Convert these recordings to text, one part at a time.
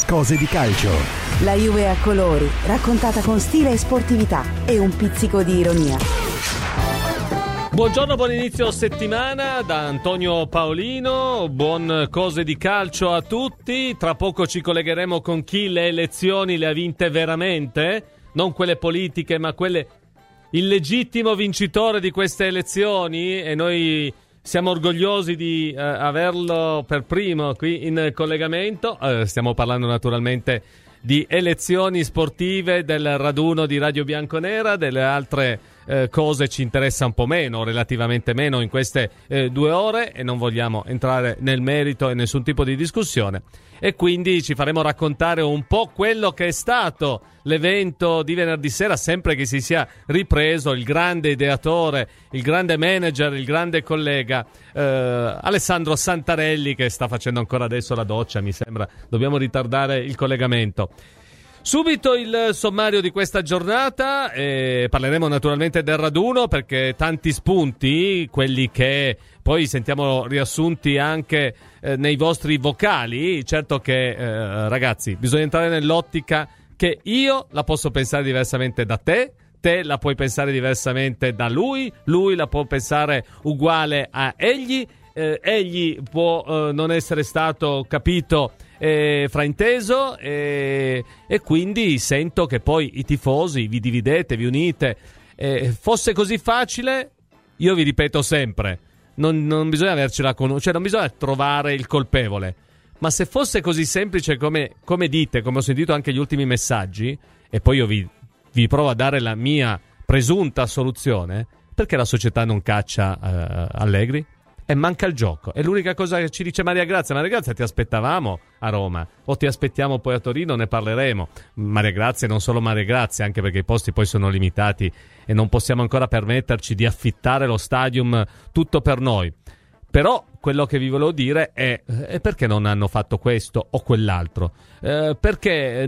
Cose di calcio. La Juve a colori, raccontata con stile e sportività e un pizzico di ironia. Buongiorno, buon inizio settimana da Antonio Paolino, buon Cose di calcio a tutti. Tra poco ci collegheremo con chi le elezioni le ha vinte veramente, non quelle politiche ma quelle, il legittimo vincitore di queste elezioni, e noi siamo orgogliosi di averlo per primo qui in collegamento. Stiamo parlando naturalmente di elezioni sportive, del raduno di Radio Bianconera. Delle altre cose ci interessa un po' meno, relativamente meno in queste 2 ore, e non vogliamo entrare nel merito e nessun tipo di discussione, e quindi ci faremo raccontare un po' quello che è stato l'evento di venerdì sera, sempre che si sia ripreso il grande ideatore, il grande manager, il grande collega Alessandro Santarelli, che sta facendo ancora adesso la doccia, mi sembra. Dobbiamo ritardare il collegamento. Subito il sommario di questa giornata, parleremo naturalmente del raduno, perché tanti spunti, quelli che poi sentiamo riassunti anche nei vostri vocali. Certo che, ragazzi, bisogna entrare nell'ottica che io la posso pensare diversamente da te, te la puoi pensare diversamente da lui la può pensare uguale a egli, egli può non essere stato capito, frainteso, e quindi sento che poi i tifosi vi dividete, vi unite. Fosse così facile, io vi ripeto sempre, non bisogna avercela cioè non bisogna trovare il colpevole, ma se fosse così semplice come dite, come ho sentito anche gli ultimi messaggi, e poi io vi provo a dare la mia presunta soluzione, perché la società non caccia Allegri? E manca il gioco. È l'unica cosa che ci dice Maria Grazia. Maria Grazia, ti aspettavamo a Roma, o ti aspettiamo poi a Torino, ne parleremo. Maria Grazia, non solo Maria Grazia, anche perché i posti poi sono limitati e non possiamo ancora permetterci di affittare lo stadium tutto per noi. Però quello che vi volevo dire è perché non hanno fatto questo o quell'altro? Perché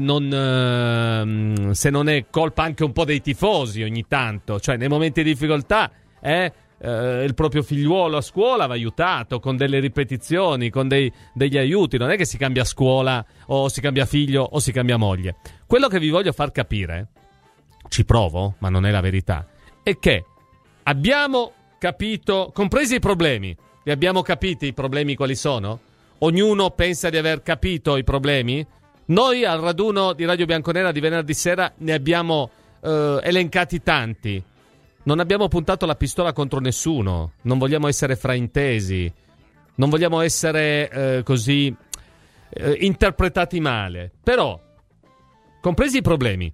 non, se non è colpa anche un po' dei tifosi ogni tanto, cioè nei momenti di difficoltà il proprio figliuolo a scuola va aiutato con delle ripetizioni, con degli aiuti. Non è che si cambia scuola o si cambia figlio o si cambia moglie. Quello che vi voglio far capire, ci provo, ma non è la verità, è che abbiamo capito, compresi i problemi. Li abbiamo capiti i problemi quali sono? Ognuno pensa di aver capito i problemi? Noi al raduno di Radio Bianconera di venerdì sera ne abbiamo elencati tanti. Non abbiamo puntato la pistola contro nessuno. Non vogliamo essere fraintesi. Non vogliamo essere così interpretati male. Però, compresi i problemi,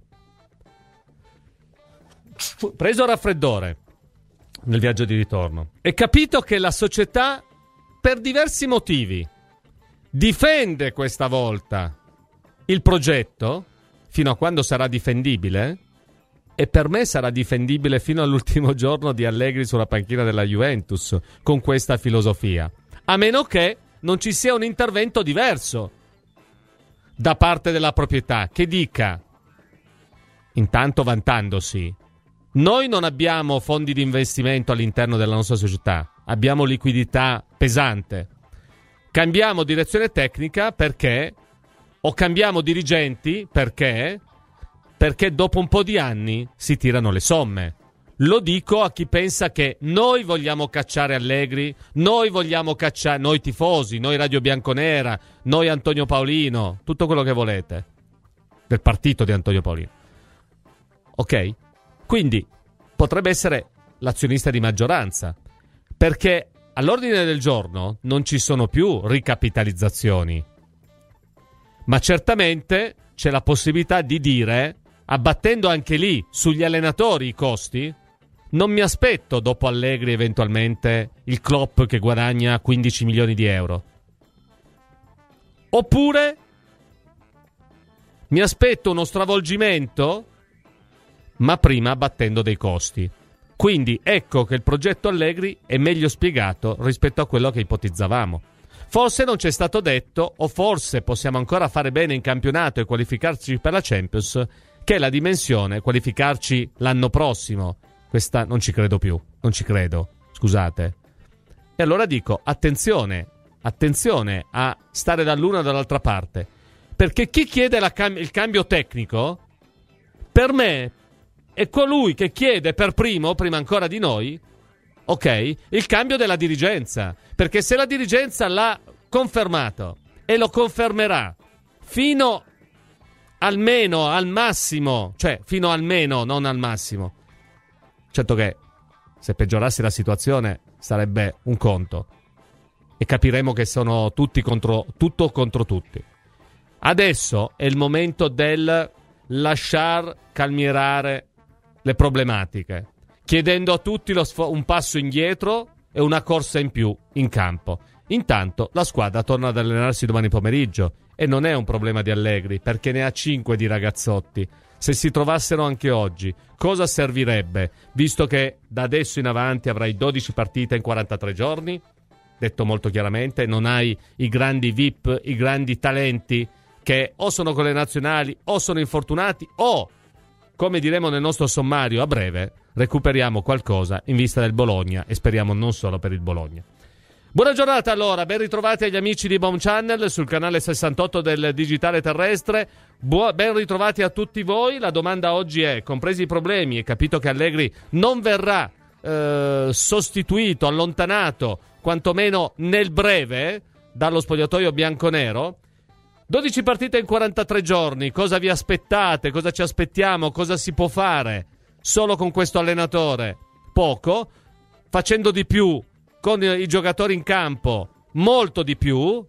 preso raffreddore nel viaggio di ritorno, e capito che la società, per diversi motivi, difende questa volta il progetto fino a quando sarà difendibile, e per me sarà difendibile fino all'ultimo giorno di Allegri sulla panchina della Juventus con questa filosofia, a meno che non ci sia un intervento diverso da parte della proprietà che dica, intanto vantandosi: noi non abbiamo fondi di investimento all'interno della nostra società, abbiamo liquidità pesante, cambiamo direzione tecnica perché, o cambiamo dirigenti perché dopo un po' di anni si tirano le somme. Lo dico a chi pensa che noi vogliamo cacciare Allegri, noi vogliamo cacciare, noi tifosi, noi Radio Bianconera, noi Antonio Paolino, tutto quello che volete del partito di Antonio Paolino. Ok? Quindi potrebbe essere l'azionista di maggioranza, perché all'ordine del giorno non ci sono più ricapitalizzazioni, ma certamente c'è la possibilità di dire, abbattendo anche lì sugli allenatori i costi, non mi aspetto dopo Allegri eventualmente il Klopp che guadagna 15 milioni di euro. Oppure mi aspetto uno stravolgimento, ma prima abbattendo dei costi. Quindi ecco che il progetto Allegri è meglio spiegato rispetto a quello che ipotizzavamo. Forse non ci è stato detto, o forse possiamo ancora fare bene in campionato e qualificarci per la Champions, che è la dimensione, qualificarci l'anno prossimo. Questa non ci credo più, non ci credo, scusate. E allora dico, attenzione a stare dall'una o dall'altra parte, Perché chi chiede il cambio tecnico, per me, è colui che chiede per prima ancora di noi, ok, il cambio della dirigenza. Perché se la dirigenza l'ha confermato e lo confermerà fino almeno al massimo, cioè fino almeno, non al massimo. Certo che se peggiorasse la situazione sarebbe un conto e capiremo che sono tutto contro tutti. Adesso è il momento del lasciar calmierare le problematiche, chiedendo a tutti un passo indietro e una corsa in più in campo. Intanto la squadra torna ad allenarsi domani pomeriggio e non è un problema di Allegri, perché ne ha 5 di ragazzotti. Se si trovassero anche oggi, cosa servirebbe, visto che da adesso in avanti avrai 12 partite in 43 giorni? Detto molto chiaramente, non hai i grandi VIP, i grandi talenti che o sono con le nazionali o sono infortunati o, come diremo nel nostro sommario a breve, recuperiamo qualcosa in vista del Bologna e speriamo non solo per il Bologna. Buona giornata allora, ben ritrovati agli amici di Boom Channel sul canale 68 del digitale terrestre. Ben ritrovati a tutti voi. La domanda oggi è, compresi i problemi e capito che Allegri non verrà sostituito, allontanato, quantomeno nel breve, dallo spogliatoio bianconero, 12 partite in 43 giorni, cosa vi aspettate, cosa ci aspettiamo, cosa si può fare solo con questo allenatore? Poco, facendo di più con i giocatori in campo, molto di più,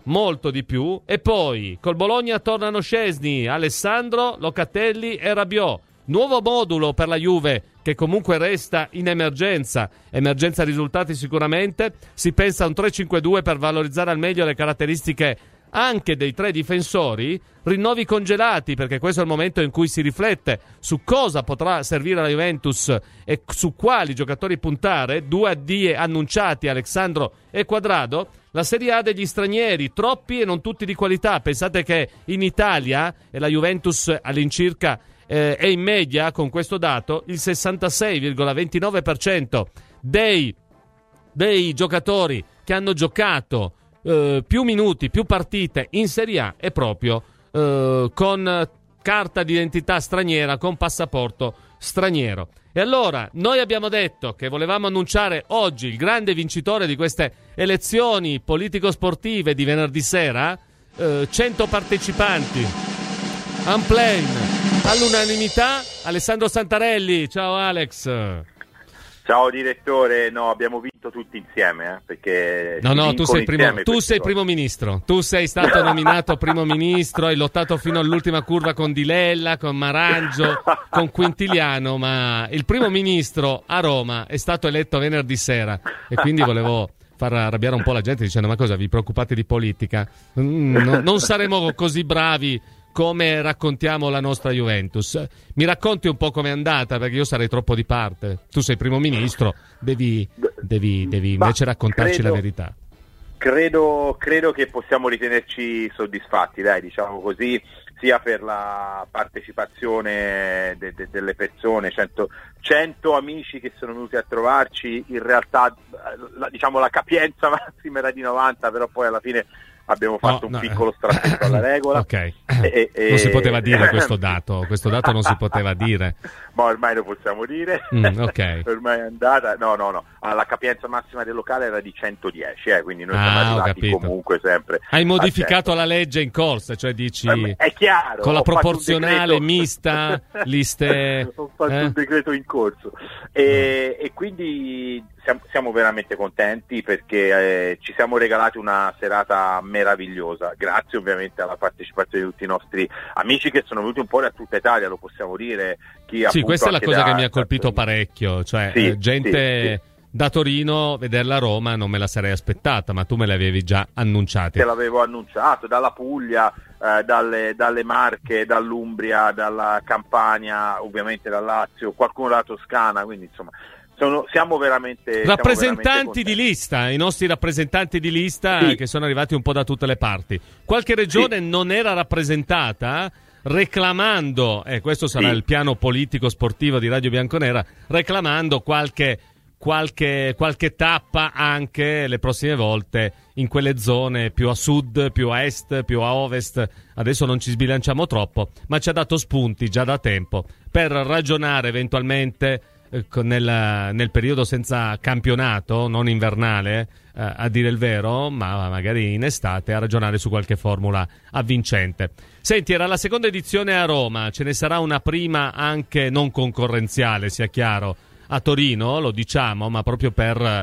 e poi col Bologna tornano Szczesny, Alessandro, Locatelli e Rabiot. Nuovo modulo per la Juve che comunque resta in emergenza risultati sicuramente. Si pensa a un 3-5-2 per valorizzare al meglio le caratteristiche anche dei 3 difensori, rinnovi congelati, perché questo è il momento in cui si riflette su cosa potrà servire alla Juventus e su quali giocatori puntare. 2 addii annunciati, Alexandro e Quadrado. La Serie A degli stranieri, troppi e non tutti di qualità. Pensate che in Italia, e la Juventus all'incirca è in media con questo dato, il 66,29% dei giocatori che hanno giocato più minuti, più partite in Serie A è proprio con carta d'identità straniera, con passaporto straniero. E allora noi abbiamo detto che volevamo annunciare oggi il grande vincitore di queste elezioni politico-sportive di venerdì sera. 100 partecipanti en plein, all'unanimità. Alessandro Santarelli, ciao Alex. Ciao direttore, no, abbiamo vinto tutti insieme, perché no, tu sei primo ministro, tu sei stato nominato primo ministro, hai lottato fino all'ultima curva con Di Lella, con Marangio, con Quintiliano, ma il primo ministro a Roma è stato eletto venerdì sera e quindi volevo far arrabbiare un po' la gente dicendo: ma cosa, vi preoccupate di politica? Non saremo così bravi come raccontiamo la nostra Juventus. Mi racconti un po' com'è andata, perché io sarei troppo di parte. Tu sei primo ministro, devi invece raccontarci la verità. Credo che possiamo ritenerci soddisfatti, dai, diciamo così, sia per la partecipazione delle persone, 100 amici che sono venuti a trovarci. In realtà la capienza massima era di 90, però poi alla fine abbiamo fatto un piccolo strappo alla regola. Ok. Non si poteva dire questo dato non si poteva dire. Ma ormai lo possiamo dire. Ok. Ormai è andata. No. La capienza massima del locale era di 110, quindi noi siamo arrivati comunque sempre. Hai modificato la legge in corsa, cioè dici è chiaro, con la proporzionale mista, liste. Ho fatto un decreto in corso. E quindi siamo veramente contenti, perché ci siamo regalati una serata meravigliosa, grazie ovviamente alla partecipazione di tutti i nostri amici che sono venuti un po' da tutta Italia, lo possiamo dire. Sì, questa è la cosa che mi ha colpito parecchio, cioè gente da Torino, vederla a Roma non me la sarei aspettata, ma tu me l'avevi già annunciata. Te l'avevo annunciato, dalla Puglia, dalle Marche, dall'Umbria, dalla Campania, ovviamente dal Lazio, qualcuno dalla Toscana, quindi insomma siamo veramente rappresentanti di lista, i nostri rappresentanti di lista che sono arrivati un po' da tutte le parti. Qualche regione non era rappresentata, reclamando, questo sarà il piano politico sportivo di Radio Bianconera, reclamando qualche qualche tappa anche le prossime volte in quelle zone più a sud, più a est, più a ovest. Adesso non ci sbilanciamo troppo, ma ci ha dato spunti già da tempo per ragionare eventualmente nel periodo senza campionato, non invernale, a dire il vero, ma magari in estate, a ragionare su qualche formula avvincente. Senti, era la seconda edizione a Roma, ce ne sarà una prima anche non concorrenziale, sia chiaro, a Torino, lo diciamo, ma proprio per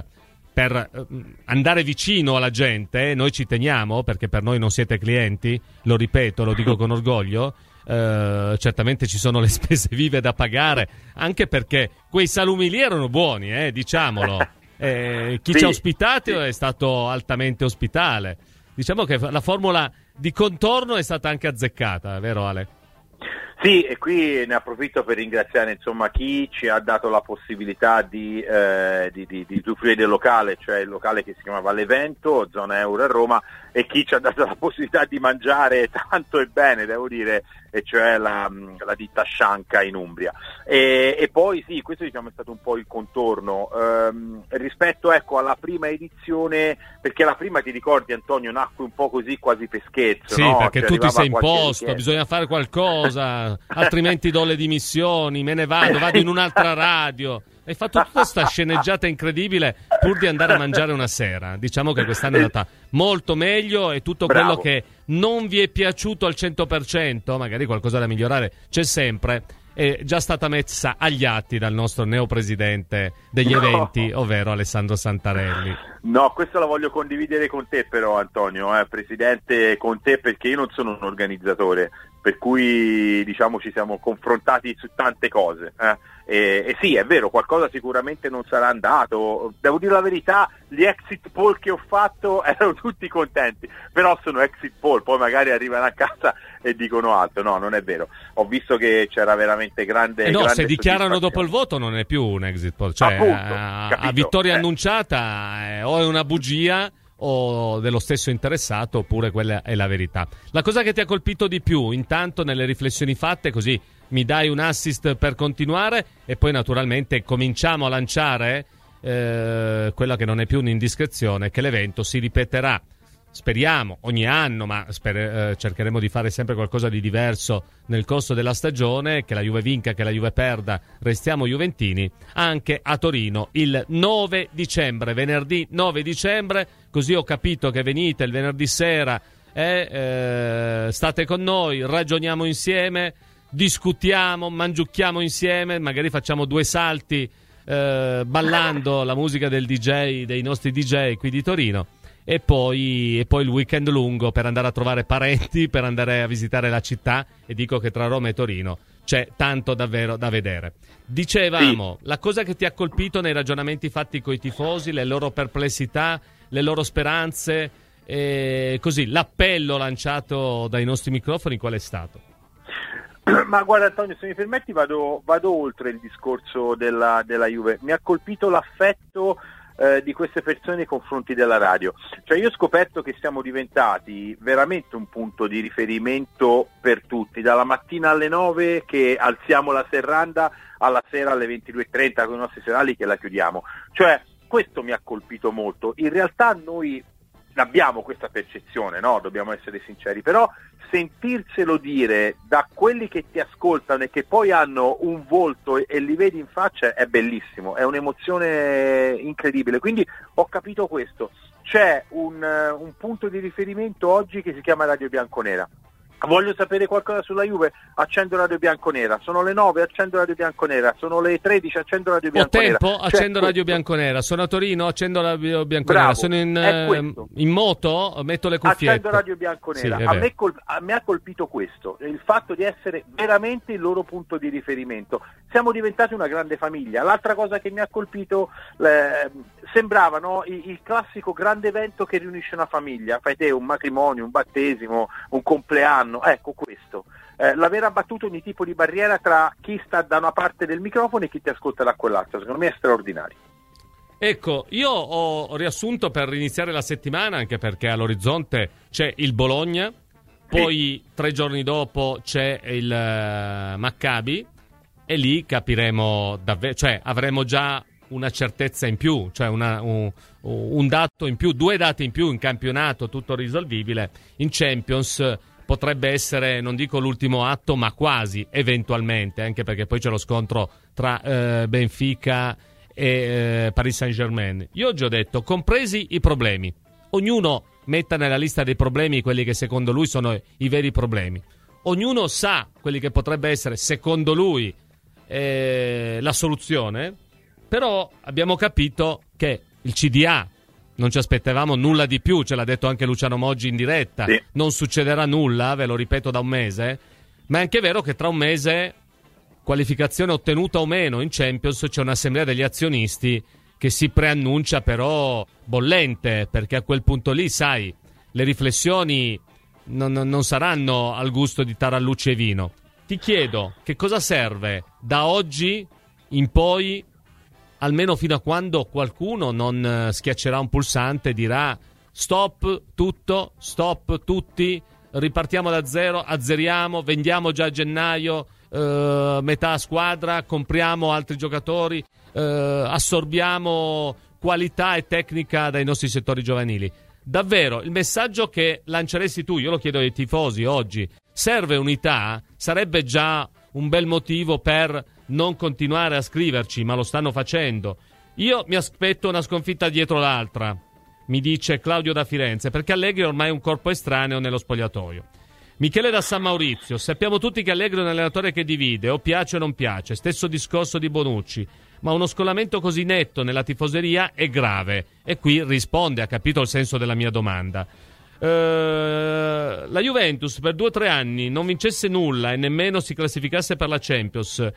andare vicino alla gente. Noi ci teniamo, perché per noi non siete clienti, lo ripeto, lo dico con orgoglio. Certamente ci sono le spese vive da pagare, anche perché quei salumi lì erano buoni, diciamolo. Chi ci ha ospitati è stato altamente ospitale. Diciamo che la formula di contorno è stata anche azzeccata, vero Ale? Sì, e qui ne approfitto per ringraziare insomma chi ci ha dato la possibilità di usufruire del locale, cioè il locale che si chiamava L'Evento, zona Euro a Roma, e chi ci ha dato la possibilità di mangiare tanto e bene, devo dire, e cioè la ditta Scianca in Umbria. E poi sì, questo diciamo è stato un po' il contorno rispetto alla prima edizione, perché la prima, ti ricordi Antonio, nacque un po' così quasi per scherzo. Sì, no? perché cioè, tu ti sei imposto, richiesta. bisogna fare qualcosa, altrimenti do le dimissioni, me ne vado in un'altra radio. Hai fatto tutta questa sceneggiata incredibile pur di andare a mangiare una sera. Diciamo che quest'anno è andata molto meglio, e tutto quello che non vi è piaciuto al 100%, magari qualcosa da migliorare c'è sempre, è già stata messa agli atti dal nostro neopresidente degli eventi, ovvero Alessandro Santarelli. No, questo la voglio condividere con te però Antonio, presidente, con te, perché io non sono un organizzatore, per cui diciamo ci siamo confrontati su tante cose. E sì, è vero, qualcosa sicuramente non sarà andato. Devo dire la verità, gli exit poll che ho fatto erano tutti contenti, però sono exit poll, poi magari arrivano a casa e dicono altro. No, non è vero. Ho visto che c'era veramente grande se dichiarano dopo il voto non è più un exit poll, cioè appunto, a vittoria annunciata o è una bugia o dello stesso interessato, oppure quella è la verità. La cosa che ti ha colpito di più, intanto, nelle riflessioni fatte, così mi dai un assist per continuare, e poi naturalmente cominciamo a lanciare quella che non è più un'indiscrezione, che l'evento si ripeterà, speriamo, ogni anno, ma cercheremo di fare sempre qualcosa di diverso nel corso della stagione, che la Juve vinca, che la Juve perda, restiamo juventini, anche a Torino il 9 dicembre, venerdì 9 dicembre, così ho capito che venite il venerdì sera, state con noi, ragioniamo insieme, discutiamo, mangiucchiamo insieme, magari facciamo due salti ballando la musica del DJ, dei nostri DJ qui di Torino. E poi il weekend lungo per andare a trovare parenti, per andare a visitare la città, e dico che tra Roma e Torino c'è tanto davvero da vedere. Dicevamo, la cosa che ti ha colpito nei ragionamenti fatti coi tifosi, le loro perplessità, le loro speranze, così l'appello lanciato dai nostri microfoni, qual è stato? Ma guarda Antonio, se mi permetti vado oltre il discorso della Juve. Mi ha colpito l'affetto di queste persone nei confronti della radio. Cioè, io ho scoperto che siamo diventati veramente un punto di riferimento per tutti, dalla mattina alle 9 che alziamo la serranda alla sera alle 22:30 con i nostri serali che la chiudiamo. Cioè, questo mi ha colpito molto. In realtà noi abbiamo questa percezione, no? Dobbiamo essere sinceri, però sentirselo dire da quelli che ti ascoltano e che poi hanno un volto e li vedi in faccia è bellissimo, è un'emozione incredibile. Quindi ho capito questo, c'è un punto di riferimento oggi che si chiama Radio Bianconera. Voglio sapere qualcosa sulla Juve, accendo Radio Bianconera. Sono le 9, accendo Radio Bianconera. Sono le 13, accendo Radio Bianconera. Ho tempo, accendo Radio Bianconera. Sono a Torino, accendo Radio Bianconera. Bravo, sono in moto, metto le cuffiette. Accendo Radio Bianconera. Sì, a me ha colpito questo, il fatto di essere veramente il loro punto di riferimento. Siamo diventati una grande famiglia. L'altra cosa che mi ha colpito, sembrava, no, il classico grande evento che riunisce una famiglia. Fai te un matrimonio, un battesimo, un compleanno. Ecco questo, l'aver abbattuto ogni tipo di barriera tra chi sta da una parte del microfono e chi ti ascolta da quell'altra, secondo me è straordinario. Ecco, io ho riassunto per iniziare la settimana, anche perché all'orizzonte c'è il Bologna, poi 3 giorni dopo c'è il Maccabi, e lì capiremo davvero, cioè avremo già una certezza in più, cioè un dato in più, 2 dati in più in campionato, tutto risolvibile. In Champions potrebbe essere, non dico l'ultimo atto, ma quasi, eventualmente, anche perché poi c'è lo scontro tra Benfica e Paris Saint-Germain. Io oggi ho detto, compresi i problemi, ognuno metta nella lista dei problemi quelli che secondo lui sono i veri problemi. Ognuno sa quelli che potrebbe essere, secondo lui, la soluzione, però abbiamo capito che il CDA, non ci aspettavamo nulla di più, ce l'ha detto anche Luciano Moggi in diretta, sì. Non succederà nulla, ve lo ripeto da un mese, ma è anche vero che tra un mese, qualificazione ottenuta o meno in Champions, c'è un'assemblea degli azionisti che si preannuncia però bollente, perché a quel punto lì, sai, le riflessioni non saranno al gusto di tarallucci e vino. Ti chiedo, che cosa serve da oggi in poi, almeno fino a quando qualcuno non schiaccerà un pulsante e dirà stop tutto, stop tutti, ripartiamo da zero, azzeriamo, vendiamo già a gennaio metà squadra, compriamo altri giocatori, assorbiamo qualità e tecnica dai nostri settori giovanili. Davvero, il messaggio che lanceresti tu, io lo chiedo ai tifosi oggi, serve unità? Sarebbe già un bel motivo per non continuare a scriverci, ma lo stanno facendo. Io mi aspetto una sconfitta dietro l'altra, mi dice Claudio da Firenze, perché Allegri è ormai un corpo estraneo nello spogliatoio. Michele da San Maurizio, sappiamo tutti che Allegri è un allenatore che divide, o piace o non piace, stesso discorso di Bonucci, ma uno scollamento così netto nella tifoseria è grave, e qui risponde, ha capito il senso della mia domanda. La Juventus per 2 o 3 anni non vincesse nulla e nemmeno si classificasse per la Champions,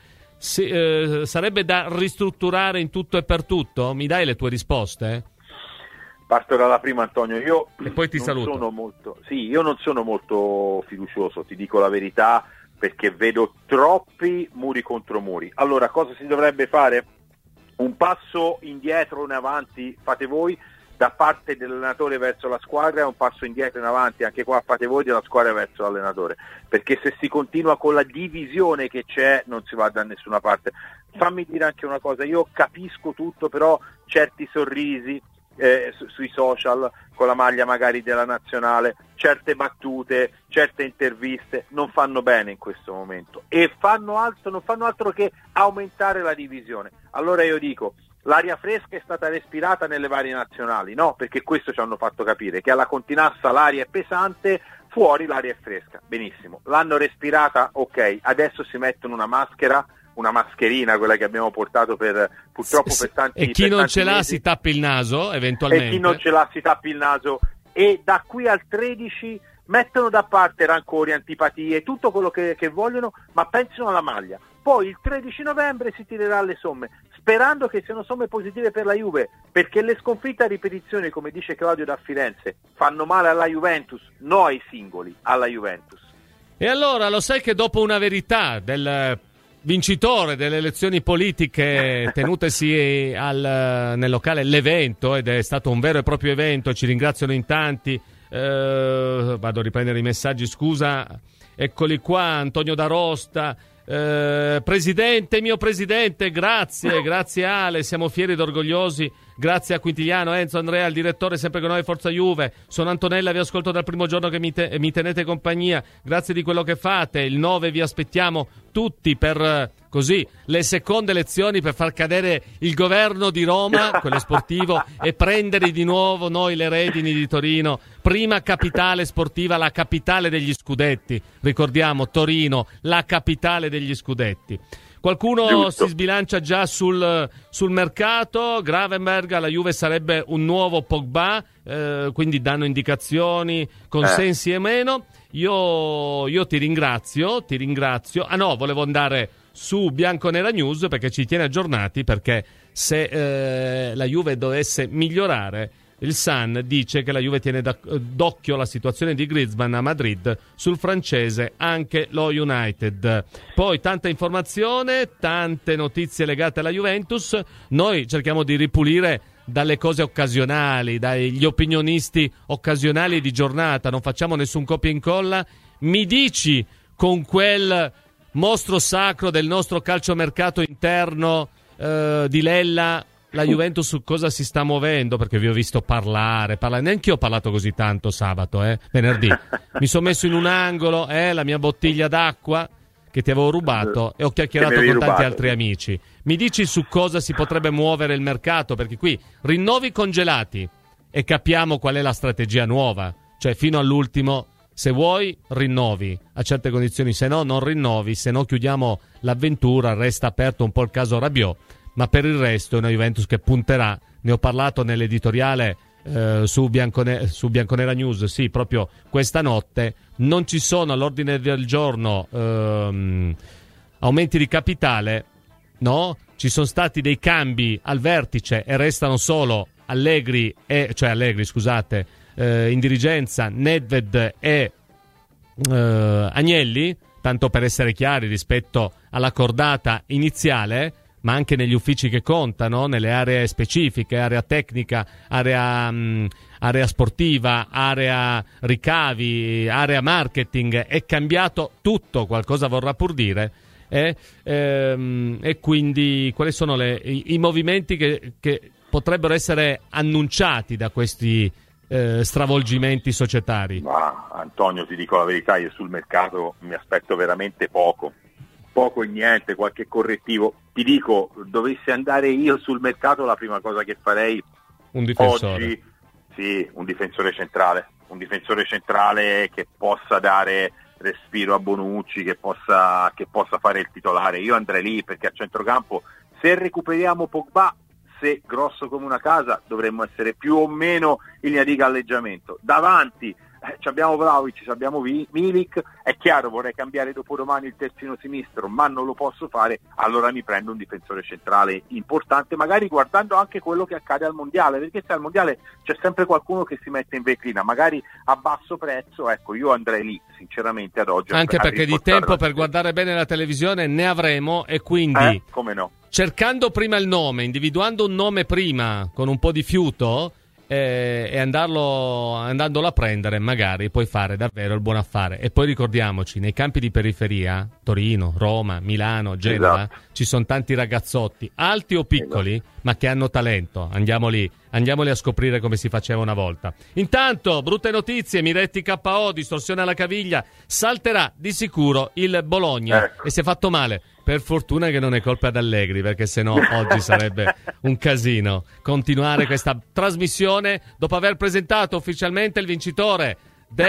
sarebbe da ristrutturare in tutto e per tutto? Mi dai le tue risposte? Parto dalla prima, Antonio. Io e poi ti saluto. Io non sono molto fiducioso, ti dico la verità, perché vedo troppi muri contro muri. Allora, cosa si dovrebbe fare? Un passo indietro, un avanti fate voi da parte dell'allenatore verso la squadra, e un passo indietro e in avanti anche qua fate voi della squadra verso l'allenatore, perché se si continua con la divisione che c'è non si va da nessuna parte. Fammi dire anche una cosa, io capisco tutto, però certi sorrisi sui social con la maglia magari della nazionale, certe battute, certe interviste non fanno bene in questo momento e non fanno altro che aumentare la divisione. Allora io dico, l'aria fresca è stata respirata nelle varie nazionali, no? Perché questo ci hanno fatto capire, che alla Continassa l'aria è pesante, fuori l'aria è fresca. Benissimo, l'hanno respirata, ok, adesso si mettono una mascherina, quella che abbiamo portato purtroppo per tanti mesi. E chi non ce l'ha si tappi il naso, eventualmente. E chi non ce l'ha si tappi il naso. E da qui al 13 mettono da parte rancori, antipatie, tutto quello che vogliono, ma pensino alla maglia. Poi il 13 novembre si tirerà le somme, sperando che siano somme positive per la Juve, perché le sconfitte a ripetizione, come dice Claudio da Firenze, fanno male alla Juventus, non ai singoli, alla Juventus. E allora lo sai che dopo una verità del vincitore delle elezioni politiche tenutesi nel locale L'Evento, ed è stato un vero e proprio evento, ci ringraziano in tanti, vado a riprendere i messaggi, scusa, eccoli qua, Antonio da Rosta, presidente, mio presidente, grazie Ale, siamo fieri ed orgogliosi, grazie a Quintiliano, Enzo, Andrea, il direttore sempre con noi, Forza Juve, sono Antonella, vi ascolto dal primo giorno che mi tenete compagnia, grazie di quello che fate, il 9 vi aspettiamo tutti per così le seconde elezioni, per far cadere il governo di Roma, quello sportivo, e prendere di nuovo noi le redini di Torino, prima capitale sportiva, la capitale degli scudetti, ricordiamo Torino, la capitale degli scudetti. Qualcuno Giusto. Si sbilancia già sul mercato. Gravenberg alla Juve sarebbe un nuovo Pogba, quindi danno indicazioni, consensi e meno. Io ti ringrazio. Ah no, volevo andare su Bianconera News perché ci tiene aggiornati, perché se la Juve dovesse migliorare, il Sun dice che la Juve tiene d'occhio la situazione di Griezmann a Madrid, sul francese anche lo United. Poi tanta informazione, tante notizie legate alla Juventus, noi cerchiamo di ripulire dalle cose occasionali, dagli opinionisti occasionali di giornata, non facciamo nessun copia e incolla. Mi dici, con quel mostro sacro del nostro calciomercato interno di Lella, la Juventus su cosa si sta muovendo, perché vi ho visto parlare, neanche io ho parlato così tanto sabato, venerdì. Mi sono messo in un angolo, la mia bottiglia d'acqua che ti avevo rubato e ho chiacchierato con tanti altri amici. Mi dici su cosa si potrebbe muovere il mercato, perché qui rinnovi congelati e capiamo qual è la strategia nuova, cioè fino all'ultimo, se vuoi rinnovi a certe condizioni, se no non rinnovi, se no chiudiamo l'avventura, resta aperto un po' il caso Rabiot, ma per il resto è una Juventus che punterà, ne ho parlato nell'editoriale su Bianconera News, sì, proprio questa notte. Non ci sono all'ordine del giorno aumenti di capitale, no? Ci sono stati dei cambi al vertice e restano solo Allegri, in dirigenza Nedved e Agnelli, tanto per essere chiari rispetto alla cordata iniziale, ma anche negli uffici che contano, nelle aree specifiche, area tecnica, area sportiva, area ricavi, area marketing, è cambiato tutto, qualcosa vorrà pur dire. E quindi quali sono i movimenti che potrebbero essere annunciati da questi stravolgimenti societari? Ma Antonio, ti dico la verità, io sul mercato mi aspetto veramente poco e niente, qualche correttivo. Ti dico, dovessi andare io sul mercato, la prima cosa che farei un difensore. Oggi, sì, un difensore centrale che possa dare respiro a Bonucci, che possa fare il titolare. Io andrei lì, perché a centrocampo, se recuperiamo Pogba, se grosso come una casa, dovremmo essere più o meno in linea di galleggiamento. Davanti abbiamo Vlahovic, abbiamo Milik, è chiaro, vorrei cambiare dopodomani il terzino sinistro, ma non lo posso fare, allora mi prendo un difensore centrale importante, magari guardando anche quello che accade al mondiale, perché se al mondiale c'è sempre qualcuno che si mette in vetrina, magari a basso prezzo. Ecco, io andrei lì sinceramente ad oggi, anche perché di tempo per guardare bene la televisione ne avremo, e quindi come no, cercando prima il nome, individuando un nome prima con un po' di fiuto, e andandolo a prendere, magari puoi fare davvero il buon affare. E poi ricordiamoci, nei campi di periferia, Torino, Roma, Milano, Genova, ci sono tanti ragazzotti, alti o piccoli, ma che hanno talento. Andiamoli a scoprire come si faceva una volta. Intanto, brutte notizie, Miretti KO, distorsione alla caviglia, salterà di sicuro il Bologna, e si è fatto male. Per fortuna che non è colpa d'Allegri, perché sennò oggi sarebbe un casino continuare questa trasmissione dopo aver presentato ufficialmente il vincitore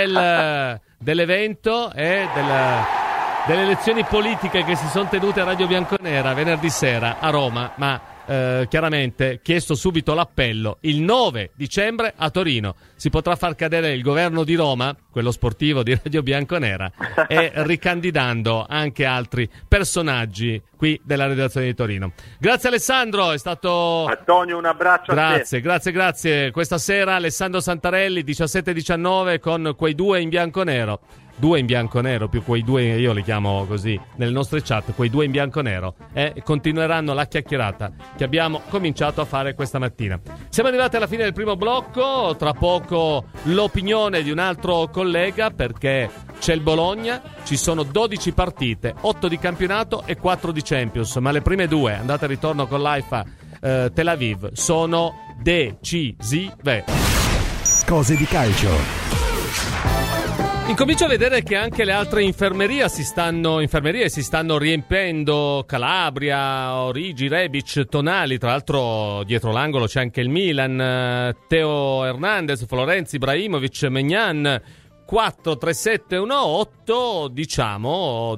dell'evento e delle elezioni politiche che si sono tenute a Radio Bianconera venerdì sera a Roma, ma chiaramente chiesto subito l'appello. Il 9 dicembre a Torino si potrà far cadere il governo di Roma, quello sportivo di Radio Bianconera, e ricandidando anche altri personaggi qui della redazione di Torino. Grazie Alessandro, è stato... Antonio, un abbraccio a te. Grazie. Questa sera Alessandro Santarelli 17-19 con quei due in bianco-nero. Due in bianco-nero, più quei due, io li chiamo così nelle nostre chat, quei due in bianco-nero, continueranno la chiacchierata che abbiamo cominciato a fare questa mattina. Siamo arrivati alla fine del primo blocco, tra poco l'opinione di un altro collega, perché c'è il Bologna, ci sono 12 partite, 8 di campionato e 4 di Champions, ma le prime due, andata e ritorno con l'Haifa Tel Aviv, sono decisive. Cose di calcio. Incomincio a vedere che anche le altre infermerie si stanno riempendo. Calabria, Origi, Rebic, Tonali. Tra l'altro dietro l'angolo c'è anche il Milan, Teo Hernandez, Florenzi, Ibrahimovic, Maignan. 4, 3, 7, 1, 8. Diciamo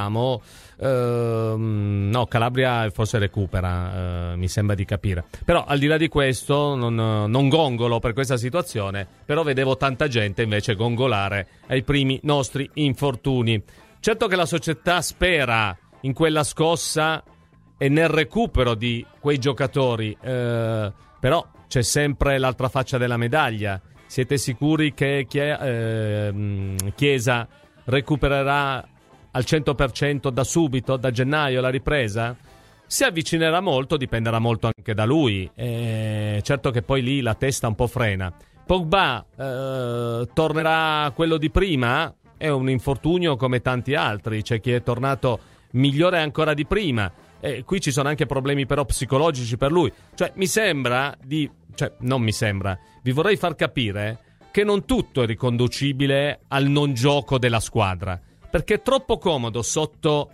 no, Calabria forse recupera, mi sembra di capire. Però al di là di questo non gongolo per questa situazione, però vedevo tanta gente invece gongolare ai primi nostri infortuni. Certo che la società spera in quella scossa e nel recupero di quei giocatori, però c'è sempre l'altra faccia della medaglia. Siete sicuri che Chiesa recupererà al 100% da subito, da gennaio, la ripresa? Si avvicinerà molto, dipenderà molto anche da lui. Certo che poi lì la testa un po' frena. Pogba tornerà quello di prima? È un infortunio come tanti altri. C'è chi è tornato migliore ancora di prima. qui ci sono anche problemi però psicologici per lui. Cioè, non mi sembra, vi vorrei far capire che non tutto è riconducibile al non gioco della squadra, perché è troppo comodo sotto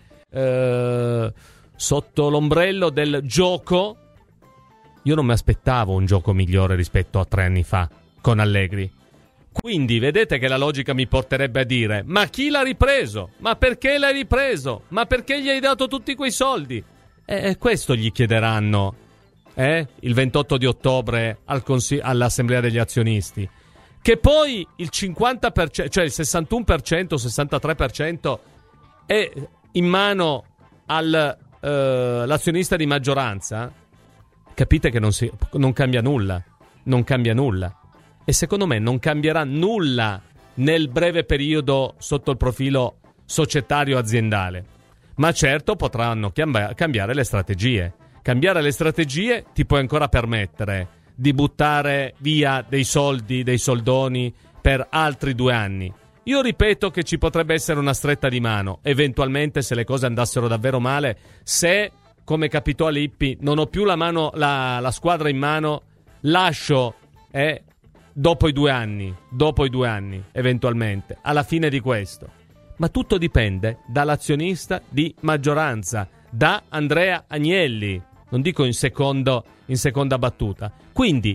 l'ombrello del gioco. Io non mi aspettavo un gioco migliore rispetto a 3 anni fa con Allegri. Quindi vedete che la logica mi porterebbe a dire: ma chi l'ha ripreso? Ma perché l'hai ripreso? Ma perché gli hai dato tutti quei soldi? Questo gli chiederanno il 28 di ottobre all'Assemblea degli azionisti. Che poi il 50%, cioè il 61%, 63% è in mano all'azionista di maggioranza. Capite che non cambia nulla. Non cambia nulla. E secondo me non cambierà nulla nel breve periodo sotto il profilo societario aziendale. Ma certo potranno cambiare le strategie. Cambiare le strategie ti puoi ancora permettere di buttare via dei soldi, dei soldoni per altri 2 anni. Io ripeto che ci potrebbe essere una stretta di mano, eventualmente, se le cose andassero davvero male, se, come capitò a Lippi, non ho più la squadra in mano, lascio dopo i 2 anni, eventualmente, alla fine di questo. Ma tutto dipende dall'azionista di maggioranza, da Andrea Agnelli, non dico in seconda battuta. Quindi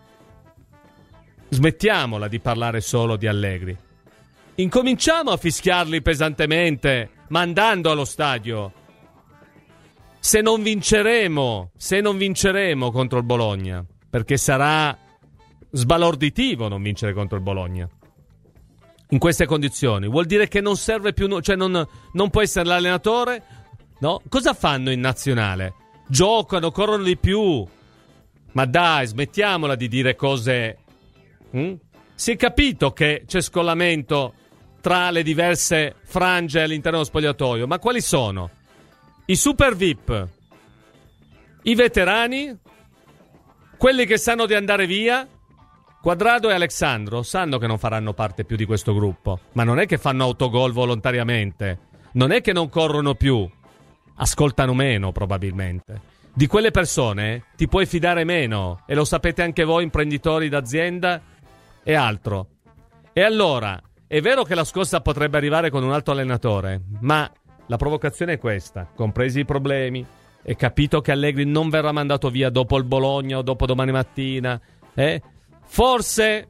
smettiamola di parlare solo di Allegri. Incominciamo a fischiarli pesantemente, mandando allo stadio. Se non vinceremo contro il Bologna, perché sarà sbalorditivo non vincere contro il Bologna in queste condizioni, vuol dire che non serve più, cioè non può essere l'allenatore, no? Cosa fanno in nazionale? Giocano, corrono di più. Ma dai, smettiamola di dire cose. Si è capito che c'è scollamento tra le diverse frange all'interno dello spogliatoio, ma quali sono? I super VIP, i veterani, quelli che sanno di andare via. Quadrado e Alexandro sanno che non faranno parte più di questo gruppo, ma non è che fanno autogol volontariamente, non è che non corrono più, ascoltano meno probabilmente. Di quelle persone ti puoi fidare meno, e lo sapete anche voi imprenditori d'azienda e altro. E allora, è vero che la scossa potrebbe arrivare con un altro allenatore, ma la provocazione è questa, compresi i problemi. È capito che Allegri non verrà mandato via dopo il Bologna o dopo domani mattina, Forse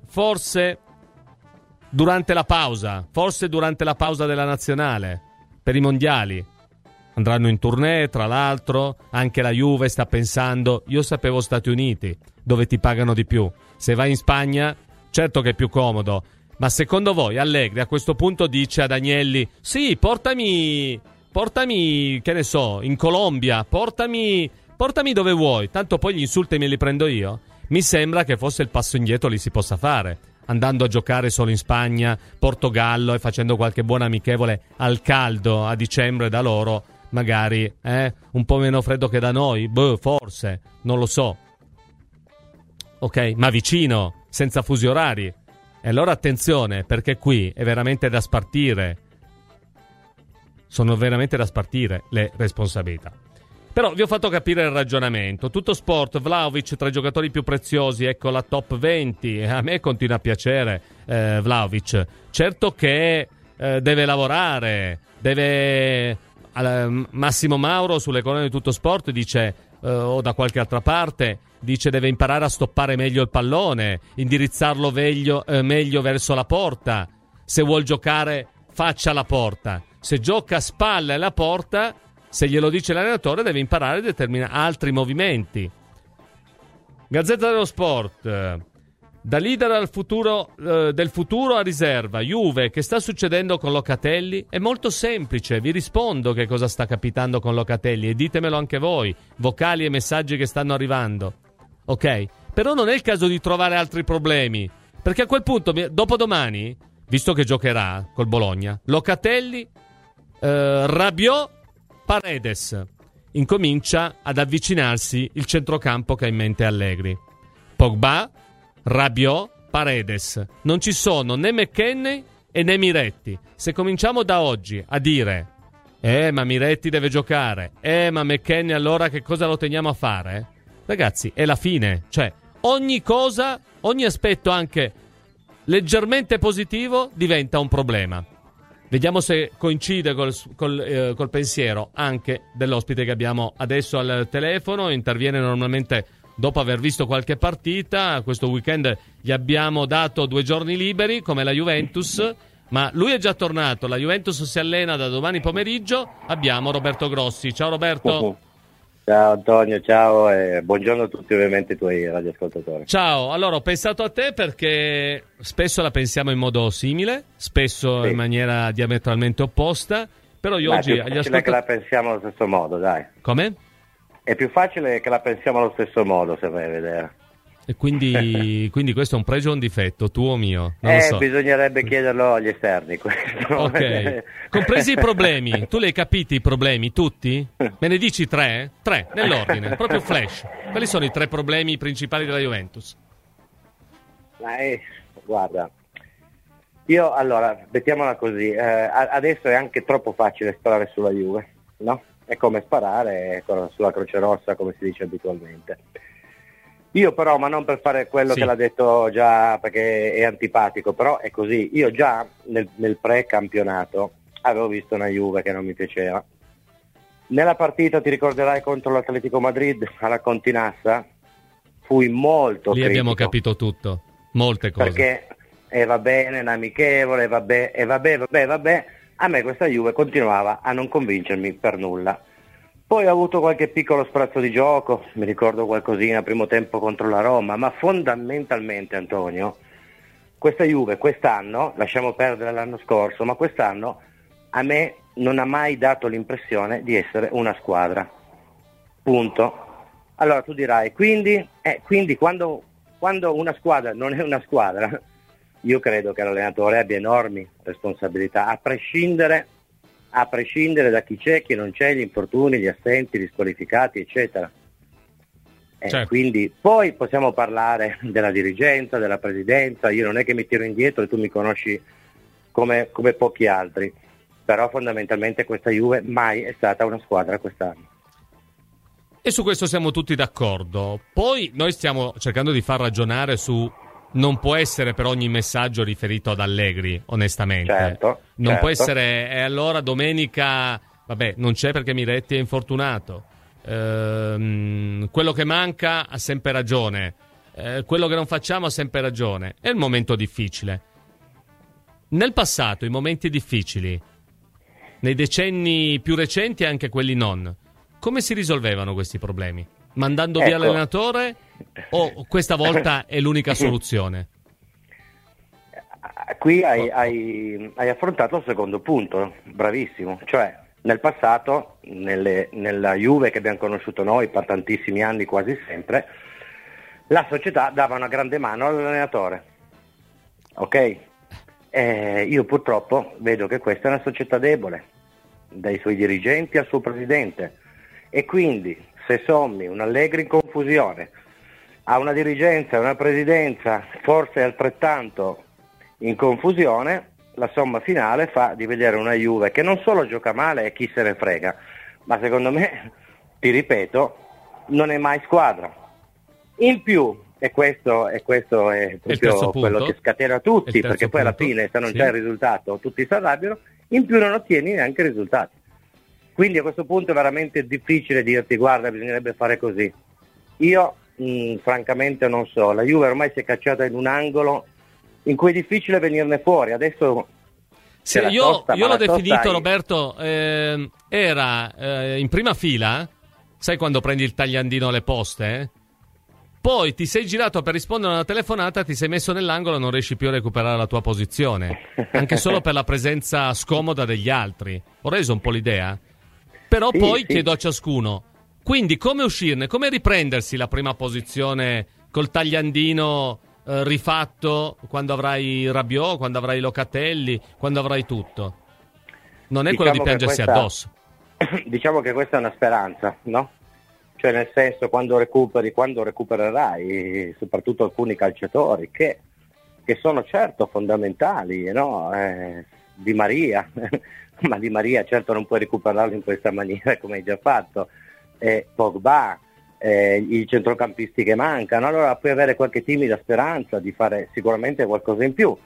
durante la pausa della nazionale per i mondiali. Andranno in tournée, tra l'altro, anche la Juve sta pensando, io sapevo Stati Uniti, dove ti pagano di più. Se vai in Spagna, certo che è più comodo. Ma secondo voi Allegri a questo punto dice ad Agnelli: sì, portami, che ne so, in Colombia, portami dove vuoi, tanto poi gli insulti me li prendo io? Mi sembra che forse il passo indietro li si possa fare, andando a giocare solo in Spagna, Portogallo, e facendo qualche buona amichevole al caldo a dicembre da loro, magari un po' meno freddo che da noi, forse, non lo so. Ok, ma vicino, senza fusi orari. E allora attenzione, perché qui è veramente da spartire. Sono veramente da spartire le responsabilità. Però vi ho fatto capire il ragionamento. Tutto sport, Vlahovic tra i giocatori più preziosi, ecco la top 20. A me continua a piacere Vlahovic. Certo che deve lavorare, Massimo Mauro sulle colonne di Tutto Sport dice, o da qualche altra parte, dice deve imparare a stoppare meglio il pallone, indirizzarlo meglio verso la porta. Se vuol giocare, faccia la porta. Se gioca a spalle alla porta, se glielo dice l'allenatore, deve imparare a determinare altri movimenti. Gazzetta dello Sport. Da leader al futuro, del futuro a riserva, Juve, che sta succedendo con Locatelli? È molto semplice, vi rispondo che cosa sta capitando con Locatelli e ditemelo anche voi, vocali e messaggi che stanno arrivando. Ok? Però non è il caso di trovare altri problemi, perché a quel punto, dopodomani, visto che giocherà col Bologna, Locatelli, Rabiot, Paredes, incomincia ad avvicinarsi il centrocampo che ha in mente Allegri. Pogba, Rabiot, Paredes. Non ci sono né McKennie e né Miretti. Se cominciamo da oggi a dire Ma Miretti deve giocare. Ma McKennie allora che cosa lo teniamo a fare? Ragazzi, è la fine. Cioè, ogni cosa, ogni aspetto anche leggermente positivo diventa un problema. Vediamo se coincide col pensiero anche dell'ospite che abbiamo adesso al telefono. Interviene normalmente dopo aver visto qualche partita. Questo weekend gli abbiamo dato 2 giorni liberi come la Juventus, ma lui è già tornato. La Juventus si allena da domani pomeriggio. Abbiamo Roberto Grossi. Ciao Roberto. Ciao Antonio, ciao e buongiorno a tutti ovviamente i tuoi radioascoltatori. Ciao, allora ho pensato a te perché spesso la pensiamo in modo simile, spesso in maniera diametralmente opposta, però io oggi agli ascoltatori... È più facile che la pensiamo allo stesso modo, dai. Come? È più facile che la pensiamo allo stesso modo, se vai a vedere. E quindi questo è un pregio o un difetto, tuo o mio? Non lo so. Bisognerebbe chiederlo agli esterni questo. Ok, compresi i problemi, tu li hai capiti i problemi, tutti? Me ne dici 3? 3, nell'ordine, proprio flash. Quali sono i 3 problemi principali della Juventus? Guarda, io allora, mettiamola così, adesso è anche troppo facile sparare sulla Juve, no? È come sparare sulla Croce Rossa, come si dice abitualmente. Io però, ma non per fare quello che l'ha detto già perché è antipatico, però è così. Io già nel pre-campionato avevo visto una Juve che non mi piaceva. Nella partita, ti ricorderai, contro l'Atletico Madrid alla Continassa, fui molto critico. Lì abbiamo capito tutto, molte cose. Perché va bene, è un amichevole, vabbè. A me questa Juve continuava a non convincermi per nulla. Poi ho avuto qualche piccolo sprazzo di gioco, mi ricordo qualcosina primo tempo contro la Roma, ma fondamentalmente, Antonio, questa Juve quest'anno, lasciamo perdere l'anno scorso, ma quest'anno a me non ha mai dato l'impressione di essere una squadra. Punto. Allora tu dirai, quindi quando una squadra non è una squadra, io credo che l'allenatore abbia enormi responsabilità, a prescindere da chi c'è, chi non c'è, gli infortuni, gli assenti, gli squalificati, eccetera. Certo. Quindi poi possiamo parlare della dirigenza, della presidenza, io non è che mi tiro indietro e tu mi conosci come pochi altri, però fondamentalmente questa Juve mai è stata una squadra quest'anno. E su questo siamo tutti d'accordo. Poi noi stiamo cercando di far ragionare su... Non può essere per ogni messaggio riferito ad Allegri, onestamente. Certo. Non può essere, e allora domenica, vabbè, non c'è perché Miretti è infortunato. Quello che manca ha sempre ragione. Quello che non facciamo ha sempre ragione. È il momento difficile. Nel passato, i momenti difficili, nei decenni più recenti e anche quelli non, come si risolvevano questi problemi? Mandando via l'allenatore o questa volta è l'unica soluzione? Qui hai affrontato il secondo punto, bravissimo, cioè nel passato, nella Juve che abbiamo conosciuto noi per tantissimi anni, quasi sempre, la società dava una grande mano all'allenatore, ok? Io purtroppo vedo che questa è una società debole, dai suoi dirigenti al suo presidente, e quindi se sommi un Allegri in confusione a una dirigenza e una presidenza forse altrettanto in confusione, la somma finale fa di vedere una Juve che non solo gioca male e chi se ne frega, ma secondo me, ti ripeto, non è mai squadra. In più, e questo è proprio quello che scatena tutti, perché poi alla fine se non c'è il risultato tutti si arrabbiano, in più non ottieni neanche i risultati. Quindi a questo punto è veramente difficile dirti guarda bisognerebbe fare così. Io francamente non so, la Juve ormai si è cacciata in un angolo in cui è difficile venirne fuori. Adesso io l'ho definito, Roberto, era in prima fila, sai quando prendi il tagliandino alle poste? Poi ti sei girato per rispondere a una telefonata, ti sei messo nell'angolo e non riesci più a recuperare la tua posizione, anche solo per la presenza scomoda degli altri. Ho reso un po' l'idea? Però poi chiedo a ciascuno, quindi come uscirne, come riprendersi la prima posizione col tagliandino rifatto quando avrai Rabiot, quando avrai Locatelli, quando avrai tutto? Non è quello di piangersi addosso. Diciamo che questa è una speranza, no? Cioè nel senso quando recupererai, soprattutto alcuni calciatori che sono certo fondamentali, no? Di Maria, ma Di Maria certo non puoi recuperarlo in questa maniera come hai già fatto, Pogba, i centrocampisti che mancano, allora puoi avere qualche timida speranza di fare sicuramente qualcosa in più,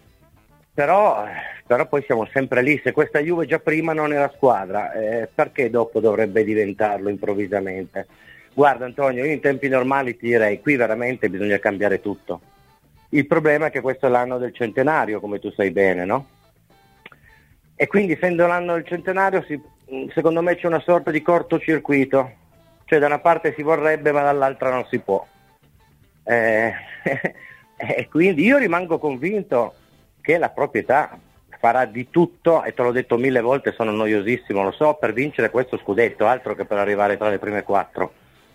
però poi siamo sempre lì. Se questa Juve già prima non era squadra, perché dopo dovrebbe diventarlo improvvisamente? Guarda Antonio, io in tempi normali ti direi qui veramente bisogna cambiare tutto. Il problema è che questo è l'anno del centenario, come tu sai bene, no? E quindi essendo l'anno del centenario secondo me c'è una sorta di cortocircuito, cioè da una parte si vorrebbe ma dall'altra non si può, e quindi io rimango convinto che la proprietà farà di tutto, e te l'ho detto 1000 volte, sono noiosissimo, lo so, per vincere questo scudetto, altro che per arrivare tra le prime 4,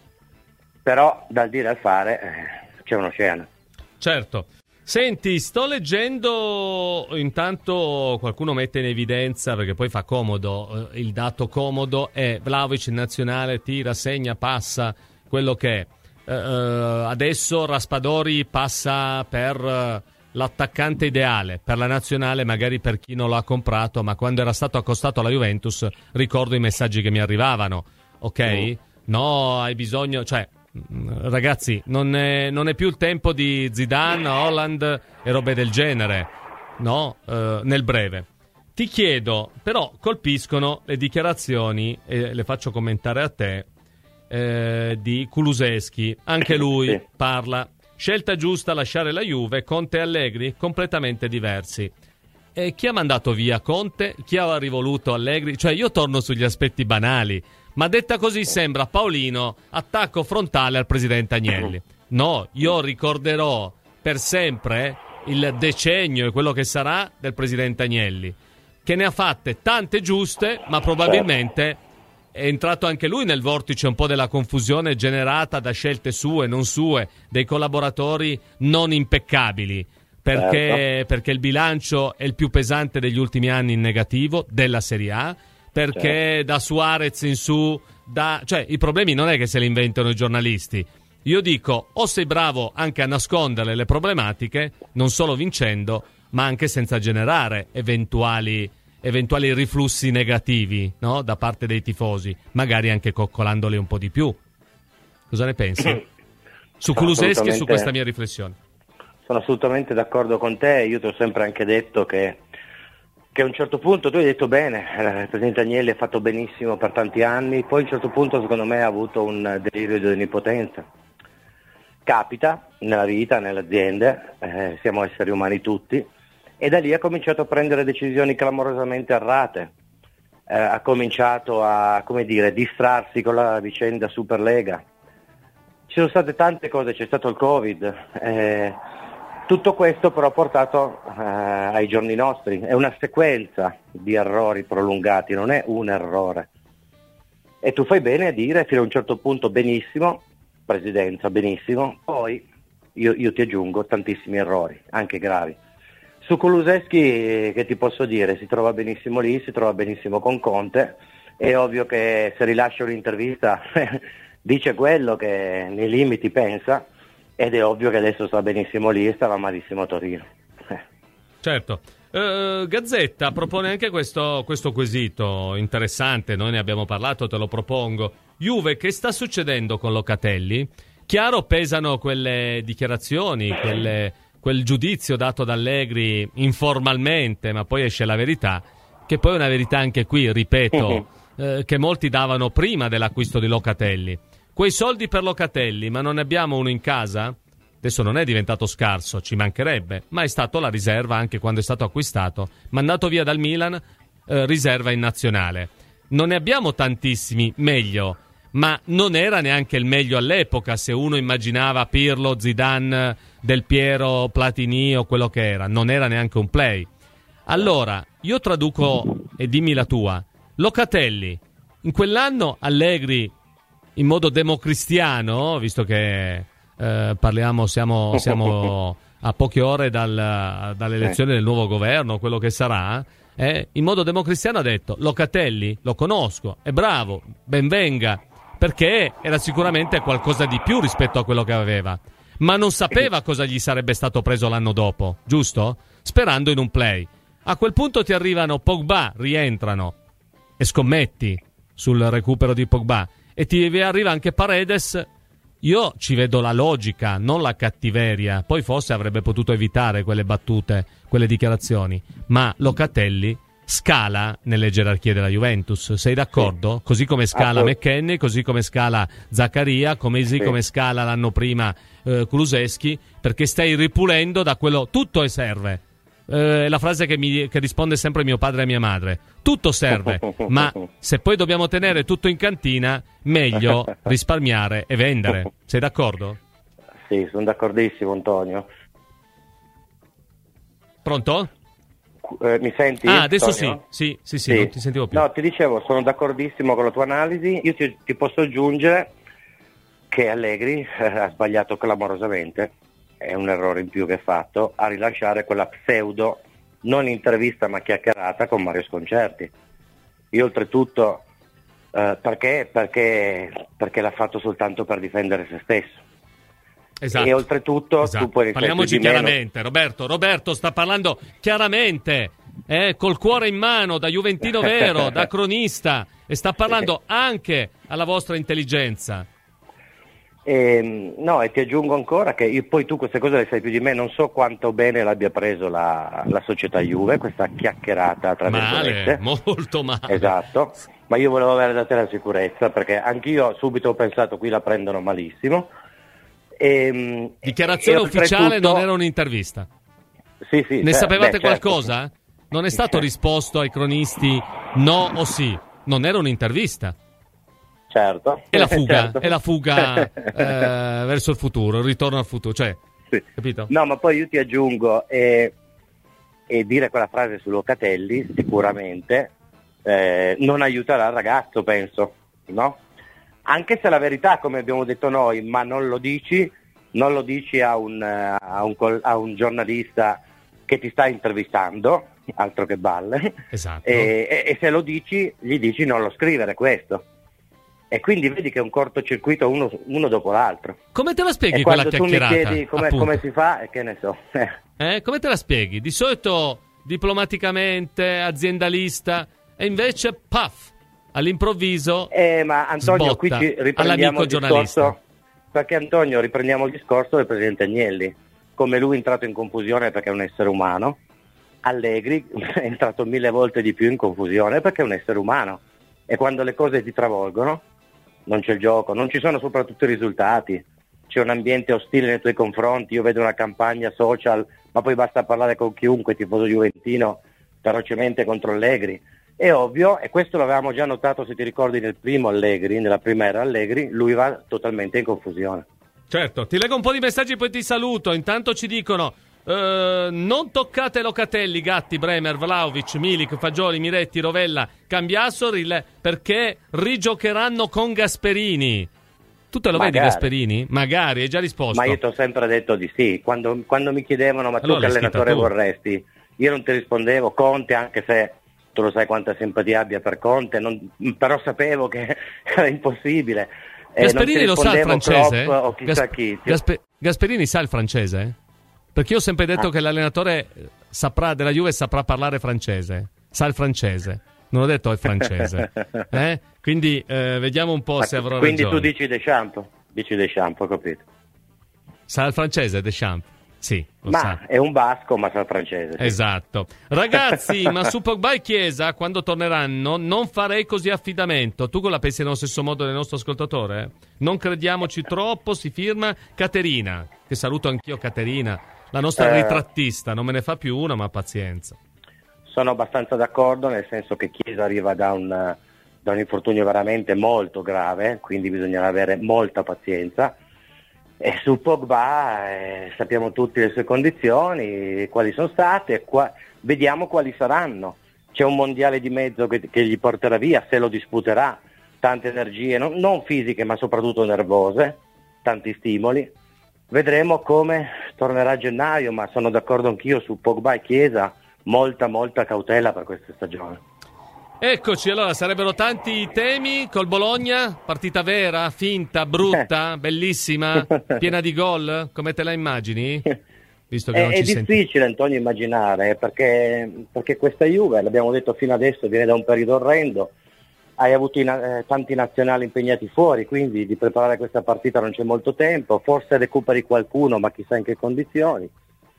però dal dire al fare c'è un oceano. Certo. Senti, sto leggendo, intanto qualcuno mette in evidenza, perché poi fa comodo, il dato comodo è Vlahovic in nazionale, tira, segna, passa, quello che è. Adesso Raspadori passa per l'attaccante ideale, per la nazionale magari per chi non l'ha comprato, ma quando era stato accostato alla Juventus ricordo i messaggi che mi arrivavano, ok? No, hai bisogno, cioè... Ragazzi, non è più il tempo di Zidane, Holland e robe del genere, no? Nel breve. Ti chiedo, però colpiscono le dichiarazioni, e le faccio commentare a te, di Kulusevski. Anche lui parla. Scelta giusta lasciare la Juve, Conte e Allegri completamente diversi. E chi ha mandato via Conte? Chi ha rivoluto Allegri? Cioè io torno sugli aspetti banali. Ma detta così sembra Paolino attacco frontale al presidente Agnelli. No, io ricorderò per sempre il decennio e quello che sarà del presidente Agnelli, che ne ha fatte tante giuste, ma probabilmente è entrato anche lui nel vortice un po' della confusione generata da scelte sue, non sue, dei collaboratori non impeccabili, perché il bilancio è il più pesante degli ultimi anni in negativo della Serie A, perché da Suarez in su, cioè i problemi non è che se li inventano i giornalisti. Io dico, o sei bravo anche a nascondere le problematiche, non solo vincendo, ma anche senza generare eventuali riflussi negativi, no? Da parte dei tifosi, magari anche coccolandoli un po' di più. Cosa ne pensi? Su Kulusevski e su questa mia riflessione. Sono assolutamente d'accordo con te, io ti ho sempre anche detto che a un certo punto, tu hai detto bene, il presidente Agnelli ha fatto benissimo per tanti anni, poi a un certo punto secondo me ha avuto un delirio di onnipotenza. Capita nella vita, nelle aziende, siamo esseri umani tutti, e da lì ha cominciato a prendere decisioni clamorosamente errate, ha cominciato a, distrarsi con la vicenda Superlega. Ci sono state tante cose, c'è stato il Covid, tutto questo però ha portato ai giorni nostri, è una sequenza di errori prolungati, non è un errore. E tu fai bene a dire fino a un certo punto benissimo, presidenza benissimo, poi io ti aggiungo tantissimi errori, anche gravi. Su Kulusevski che ti posso dire, si trova benissimo lì, si trova benissimo con Conte, è ovvio che se rilascia un'intervista dice quello che nei limiti pensa, ed è ovvio che adesso sta benissimo lì e stava malissimo a Torino. Certo. Gazzetta propone anche questo quesito interessante, noi ne abbiamo parlato, te lo propongo. Juve, che sta succedendo con Locatelli? Chiaro, pesano quelle dichiarazioni, quel giudizio dato da Allegri informalmente, ma poi esce la verità, che poi è una verità anche qui, ripeto, che molti davano prima dell'acquisto di Locatelli. Quei soldi per Locatelli, ma non ne abbiamo uno in casa? Adesso non è diventato scarso, ci mancherebbe, ma è stato la riserva anche quando è stato acquistato. Mandato via dal Milan, riserva in nazionale. Non ne abbiamo tantissimi, meglio, ma non era neanche il meglio all'epoca, se uno immaginava Pirlo, Zidane, Del Piero, Platini o quello che era. Non era neanche un play. Allora, io traduco e dimmi la tua. Locatelli, in quell'anno Allegri, in modo democristiano, visto che siamo a poche ore dalle elezioni del nuovo governo, quello che sarà, in modo democristiano ha detto: Locatelli lo conosco, è bravo, ben venga, perché era sicuramente qualcosa di più rispetto a quello che aveva, ma non sapeva cosa gli sarebbe stato preso l'anno dopo, giusto? Sperando in un play. A quel punto ti arrivano Pogba, rientrano e scommetti sul recupero di Pogba, e ti arriva anche Paredes. Io ci vedo la logica, non la cattiveria. Poi forse avrebbe potuto evitare quelle battute, quelle dichiarazioni, ma Locatelli scala nelle gerarchie della Juventus, sei d'accordo? Sì. Così come scala McKennie, così come scala Zaccaria, come scala l'anno prima Kulusevski, perché stai ripulendo da quello, tutto serve. La frase che risponde sempre mio padre e mia madre: tutto serve, ma se poi dobbiamo tenere tutto in cantina, meglio risparmiare e vendere. Sei d'accordo? Sì, sono d'accordissimo, Antonio. Pronto? Mi senti? Adesso Antonio? sì, non ti sentivo più. No, ti dicevo, sono d'accordissimo con la tua analisi. Io ti posso aggiungere che Allegri ha sbagliato clamorosamente, è un errore in più che ha fatto, a rilasciare quella pseudo, non intervista ma chiacchierata con Mario Sconcerti. Io oltretutto, perché l'ha fatto soltanto per difendere se stesso. Esatto. E oltretutto tu puoi parliamoci chiaramente, Roberto sta parlando chiaramente, col cuore in mano, da juventino vero, da cronista, e sta parlando anche alla vostra intelligenza. No, e ti aggiungo ancora che poi tu queste cose le sai più di me, non so quanto bene l'abbia preso la società Juve, questa chiacchierata tra virgolette. Molto male. Esatto, ma io volevo avere da te la sicurezza, perché anch'io subito ho pensato qui la prendono malissimo. Dichiarazione ufficiale, non era un'intervista. Sì, ne sapevate certo. qualcosa? Non è stato risposto ai cronisti no o sì, non era un'intervista. Certo. È la fuga, certo. È la fuga verso il futuro, il ritorno al futuro, cioè, sì. Capito? No, ma poi io ti aggiungo, e dire quella frase su Locatelli sicuramente non aiuterà il ragazzo, penso, no? Anche se la verità, come abbiamo detto noi, ma non lo dici a un giornalista che ti sta intervistando, altro che balle, esatto. E se lo dici, gli dici non lo scrivere questo. E quindi vedi che è un cortocircuito uno dopo l'altro. Come te la spieghi quella chiacchierata? Quando tu mi chiedi come si fa, che ne so. Come te la spieghi? Di solito diplomaticamente, aziendalista, e invece, paf! All'improvviso ma Antonio, qui ci riprendiamo il discorso, perché Antonio, riprendiamo il discorso del presidente Agnelli, come lui è entrato in confusione perché è un essere umano, Allegri è entrato 1000 volte di più in confusione perché è un essere umano, e quando le cose ti travolgono non c'è il gioco, non ci sono soprattutto i risultati, c'è un ambiente ostile nei tuoi confronti, io vedo una campagna social, ma poi basta parlare con chiunque tifoso juventino ferocemente contro Allegri. È ovvio, e questo l'avevamo già notato, se ti ricordi, nella prima era Allegri, lui va totalmente in confusione. Certo, ti leggo un po' di messaggi poi ti saluto. Intanto ci dicono non toccate Locatelli, Gatti, Bremer, Vlahovic, Milik, Fagioli, Miretti, Rovella, Cambiassori, perché rigiocheranno con Gasperini. Tu te lo vedi Gasperini? Magari, hai già risposto. Ma io ti ho sempre detto di sì, quando mi chiedevano ma tu che allenatore vorresti, io non ti rispondevo Conte, anche se tu lo sai quanta simpatia abbia per Conte, però sapevo che era impossibile. Gasperini lo sa il francese? Klopp, o chissà chi. Gasperini sa il francese? Perché io ho sempre detto che l'allenatore della Juve saprà parlare francese, sa il francese, non ho detto è francese. Quindi vediamo un po' se avrò quindi ragione. Quindi tu dici Deschamps, ho capito. Sa il francese Deschamps? Sì, lo ma sa. È un basco, ma sa il francese. Sì. Esatto. Ragazzi, ma su Pogba e Chiesa, quando torneranno, non farei così affidamento. Tu la pensi nello stesso modo del nostro ascoltatore? Non crediamoci troppo, si firma Caterina, che saluto anch'io Caterina, la nostra ritrattista, non me ne fa più una, ma pazienza. Sono abbastanza d'accordo, nel senso che Chiesa arriva da un infortunio veramente molto grave, quindi bisognerà avere molta pazienza. E su Pogba sappiamo tutti le sue condizioni, quali sono state, vediamo quali saranno. C'è un mondiale di mezzo che gli porterà via, se lo disputerà, tante energie, non fisiche ma soprattutto nervose, tanti stimoli. Vedremo come tornerà a gennaio, ma sono d'accordo anch'io su Pogba e Chiesa, molta cautela per questa stagione. Eccoci, allora sarebbero tanti temi col Bologna, partita vera, finta, brutta, bellissima, piena di gol, come te la immagini? visto che non ci senti. È difficile, Antonio, immaginare, perché questa Juve, l'abbiamo detto fino adesso, viene da un periodo orrendo, hai avuto tanti nazionali impegnati fuori, quindi di preparare questa partita non c'è molto tempo, forse recuperi qualcuno, ma chissà in che condizioni.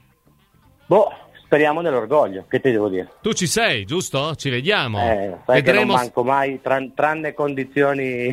Speriamo nell'orgoglio, che ti devo dire? Tu ci sei, giusto? Ci vediamo. Sai Vedremo... che non manco mai, tranne condizioni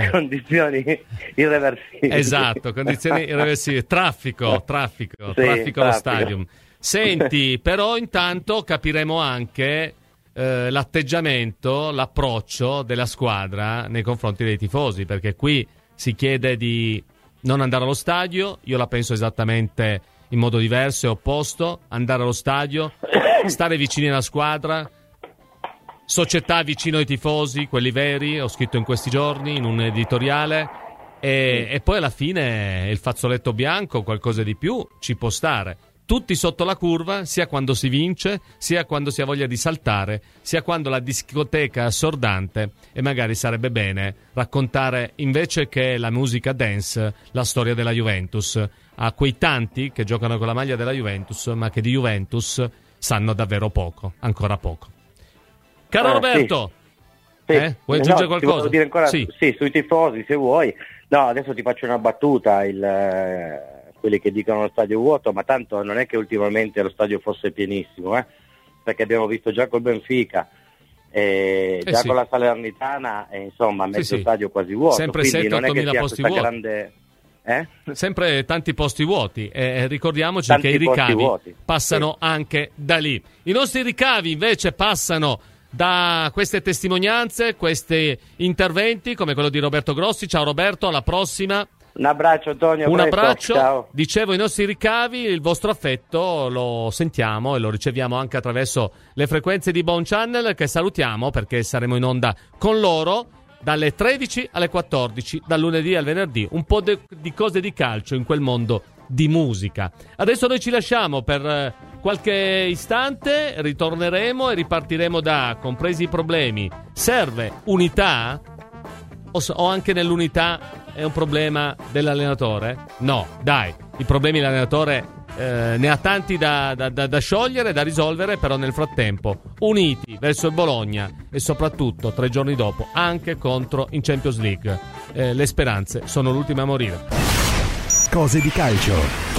irreversibili. Esatto, condizioni irreversibili. Traffico allo stadium. Senti, però intanto capiremo anche l'atteggiamento, l'approccio della squadra nei confronti dei tifosi, perché qui si chiede di non andare allo stadio, io la penso esattamente in modo diverso e opposto, andare allo stadio, stare vicini alla squadra, società vicino ai tifosi, quelli veri, ho scritto in questi giorni in un editoriale, e poi alla fine il fazzoletto bianco, qualcosa di più, ci può stare. Tutti sotto la curva, sia quando si vince, sia quando si ha voglia di saltare, sia quando la discoteca è assordante, e magari sarebbe bene raccontare, invece che la musica dance, la storia della Juventus a quei tanti che giocano con la maglia della Juventus, ma che di Juventus sanno davvero poco, ancora poco. Caro Roberto, sì. Vuoi aggiungere qualcosa? Dire ancora, sì, sui tifosi, se vuoi. No, adesso ti faccio una battuta, quelli che dicono lo stadio vuoto, ma tanto non è che ultimamente lo stadio fosse pienissimo, perché abbiamo visto già col Benfica, già con la Salernitana, insomma, mezzo stadio quasi vuoto. Sempre 7-8 posti vuoti. Grande... Sempre tanti posti vuoti, ricordiamoci che i ricavi passano anche da lì. I nostri ricavi invece passano da queste testimonianze, questi interventi come quello di Roberto Grossi. Ciao Roberto, alla prossima. Un abbraccio Antonio. Un abbraccio. Ciao. Dicevo, i nostri ricavi, il vostro affetto lo sentiamo e lo riceviamo anche attraverso le frequenze di Bon Channel, che salutiamo perché saremo in onda con loro dalle 13 alle 14, dal lunedì al venerdì, un po' di cose di calcio in quel mondo di musica. Adesso noi ci lasciamo per qualche istante, ritorneremo e ripartiremo da compresi i problemi. Serve unità? O anche nell'unità è un problema dell'allenatore? No, dai, i problemi dell'allenatore ne ha tanti da sciogliere, da risolvere, però nel frattempo uniti verso il Bologna e soprattutto 3 giorni dopo anche contro in Champions League. Le speranze sono l'ultima a morire. Cose di calcio.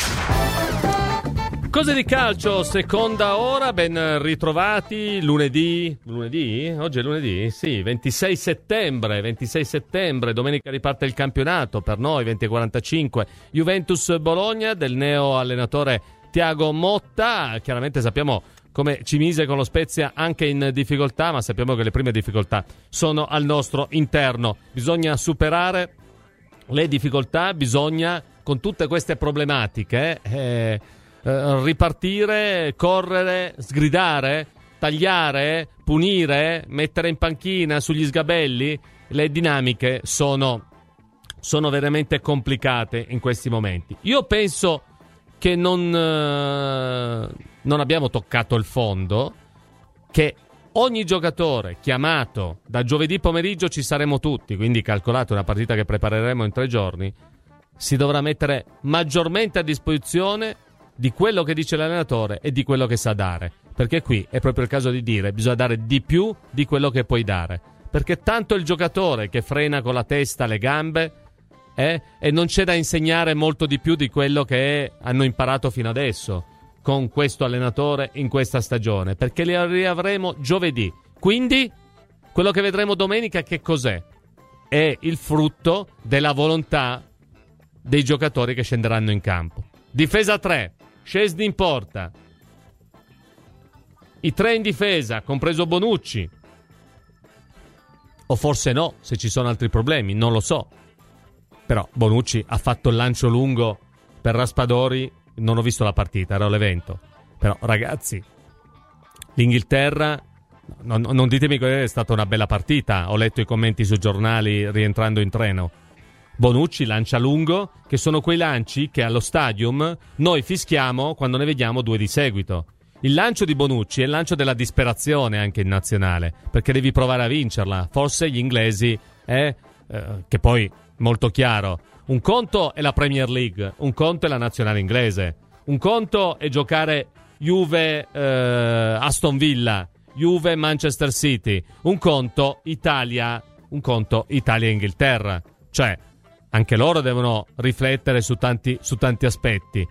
Cose di calcio, seconda ora, ben ritrovati. Lunedì? Oggi è lunedì? Sì, 26 settembre, domenica riparte il campionato per noi, 20:45. Juventus Bologna del neo allenatore Thiago Motta. Chiaramente sappiamo come ci mise con lo Spezia anche in difficoltà, ma sappiamo che le prime difficoltà sono al nostro interno. Bisogna superare le difficoltà, bisogna, con tutte queste problematiche, ripartire, correre, sgridare, tagliare, punire, mettere in panchina sugli sgabelli. Le dinamiche sono veramente complicate in questi momenti. Io penso che non abbiamo toccato il fondo, che ogni giocatore chiamato da giovedì pomeriggio, ci saremo tutti, quindi calcolate una partita che prepareremo in 3 giorni, si dovrà mettere maggiormente a disposizione di quello che dice l'allenatore e di quello che sa dare, perché qui è proprio il caso di dire, bisogna dare di più di quello che puoi dare, perché tanto il giocatore che frena con la testa le gambe e non c'è da insegnare molto di più di quello che hanno imparato fino adesso con questo allenatore in questa stagione, perché li riavremo giovedì. Quindi quello che vedremo domenica che cos'è? È il frutto della volontà dei giocatori che scenderanno in campo. Difesa 3, Szczęsny in porta, i 3 in difesa, compreso Bonucci, o forse no, se ci sono altri problemi, non lo so. Però Bonucci ha fatto il lancio lungo per Raspadori, non ho visto la partita, ero all'evento. Però ragazzi, l'Inghilterra, non ditemi che è stata una bella partita, ho letto i commenti sui giornali rientrando in treno. Bonucci lancia lungo, che sono quei lanci che allo stadium noi fischiamo quando ne vediamo 2 di seguito. Il lancio di Bonucci è il lancio della disperazione anche in nazionale, perché devi provare a vincerla. Forse gli inglesi, che poi molto chiaro, un conto è la Premier League, un conto è la nazionale inglese, Un conto è giocare Juve Aston Villa, Juve Manchester City, un conto Italia Inghilterra. Cioè, anche loro devono riflettere su tanti aspetti.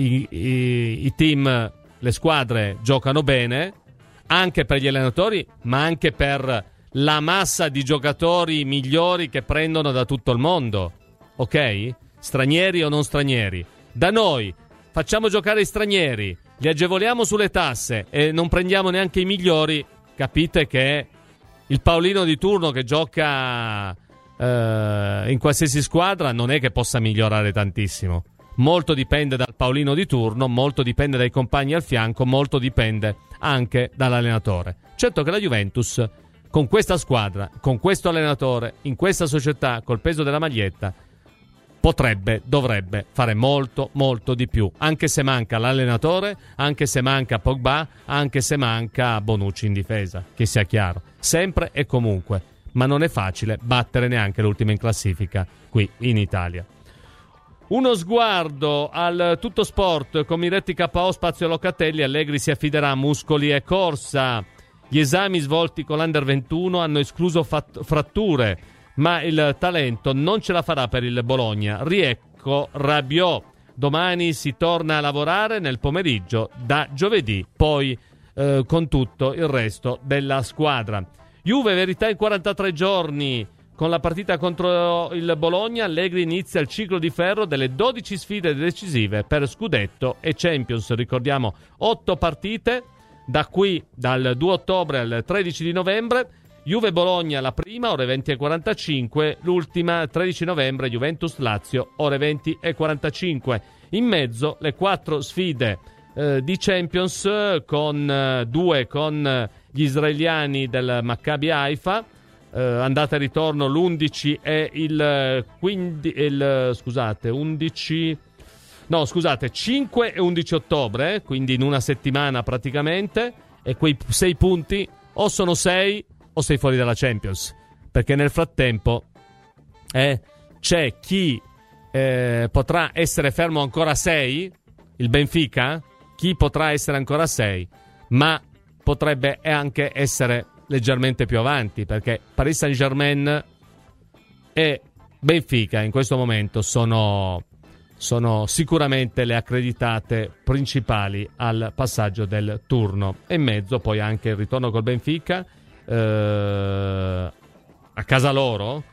I team, le squadre giocano bene anche per gli allenatori, ma anche per la massa di giocatori migliori che prendono da tutto il mondo. Ok? Stranieri o non stranieri. Da noi facciamo giocare i stranieri, li agevoliamo sulle tasse e non prendiamo neanche i migliori. Capite che il Paolino di turno che gioca in qualsiasi squadra non è che possa migliorare tantissimo. Molto dipende dal Paolino di turno, molto dipende dai compagni al fianco, molto dipende anche dall'allenatore. Certo che la Juventus, con questa squadra, con questo allenatore, in questa società, col peso della maglietta, dovrebbe fare molto, molto di più. Anche se manca l'allenatore, anche se manca Pogba, anche se manca Bonucci in difesa, che sia chiaro. Sempre e comunque. Ma non è facile battere neanche l'ultima in classifica qui in Italia. Uno sguardo al Tutto Sport con Miretti KO, Spazio Locatelli. Allegri si affiderà a muscoli e corsa. Gli esami svolti con l'Under 21 hanno escluso fratture, ma il talento non ce la farà per il Bologna. Riecco Rabiot. Domani si torna a lavorare nel pomeriggio da giovedì, poi con tutto il resto della squadra. Juve, verità in 43 giorni. Con la partita contro il Bologna, Allegri inizia il ciclo di ferro delle 12 sfide decisive per Scudetto e Champions. Ricordiamo 8 partite da qui, dal 2 ottobre al 13 di novembre. Juve-Bologna la prima, ore 20:45. L'ultima, 13 novembre, Juventus-Lazio, ore 20:45. In mezzo le 4 sfide di Champions, con 2 con gli israeliani del Maccabi Haifa, andata e ritorno l'11 e il 5 e 11 ottobre, quindi in una settimana praticamente, e quei 6 punti o sono 6 o sei fuori dalla Champions, perché nel frattempo c'è chi potrà essere fermo ancora a 6, il Benfica, chi potrà essere ancora a 6, ma potrebbe anche essere leggermente più avanti, perché Paris Saint-Germain e Benfica in questo momento sono sicuramente le accreditate principali al passaggio del turno. E in mezzo poi anche il ritorno col Benfica a casa loro,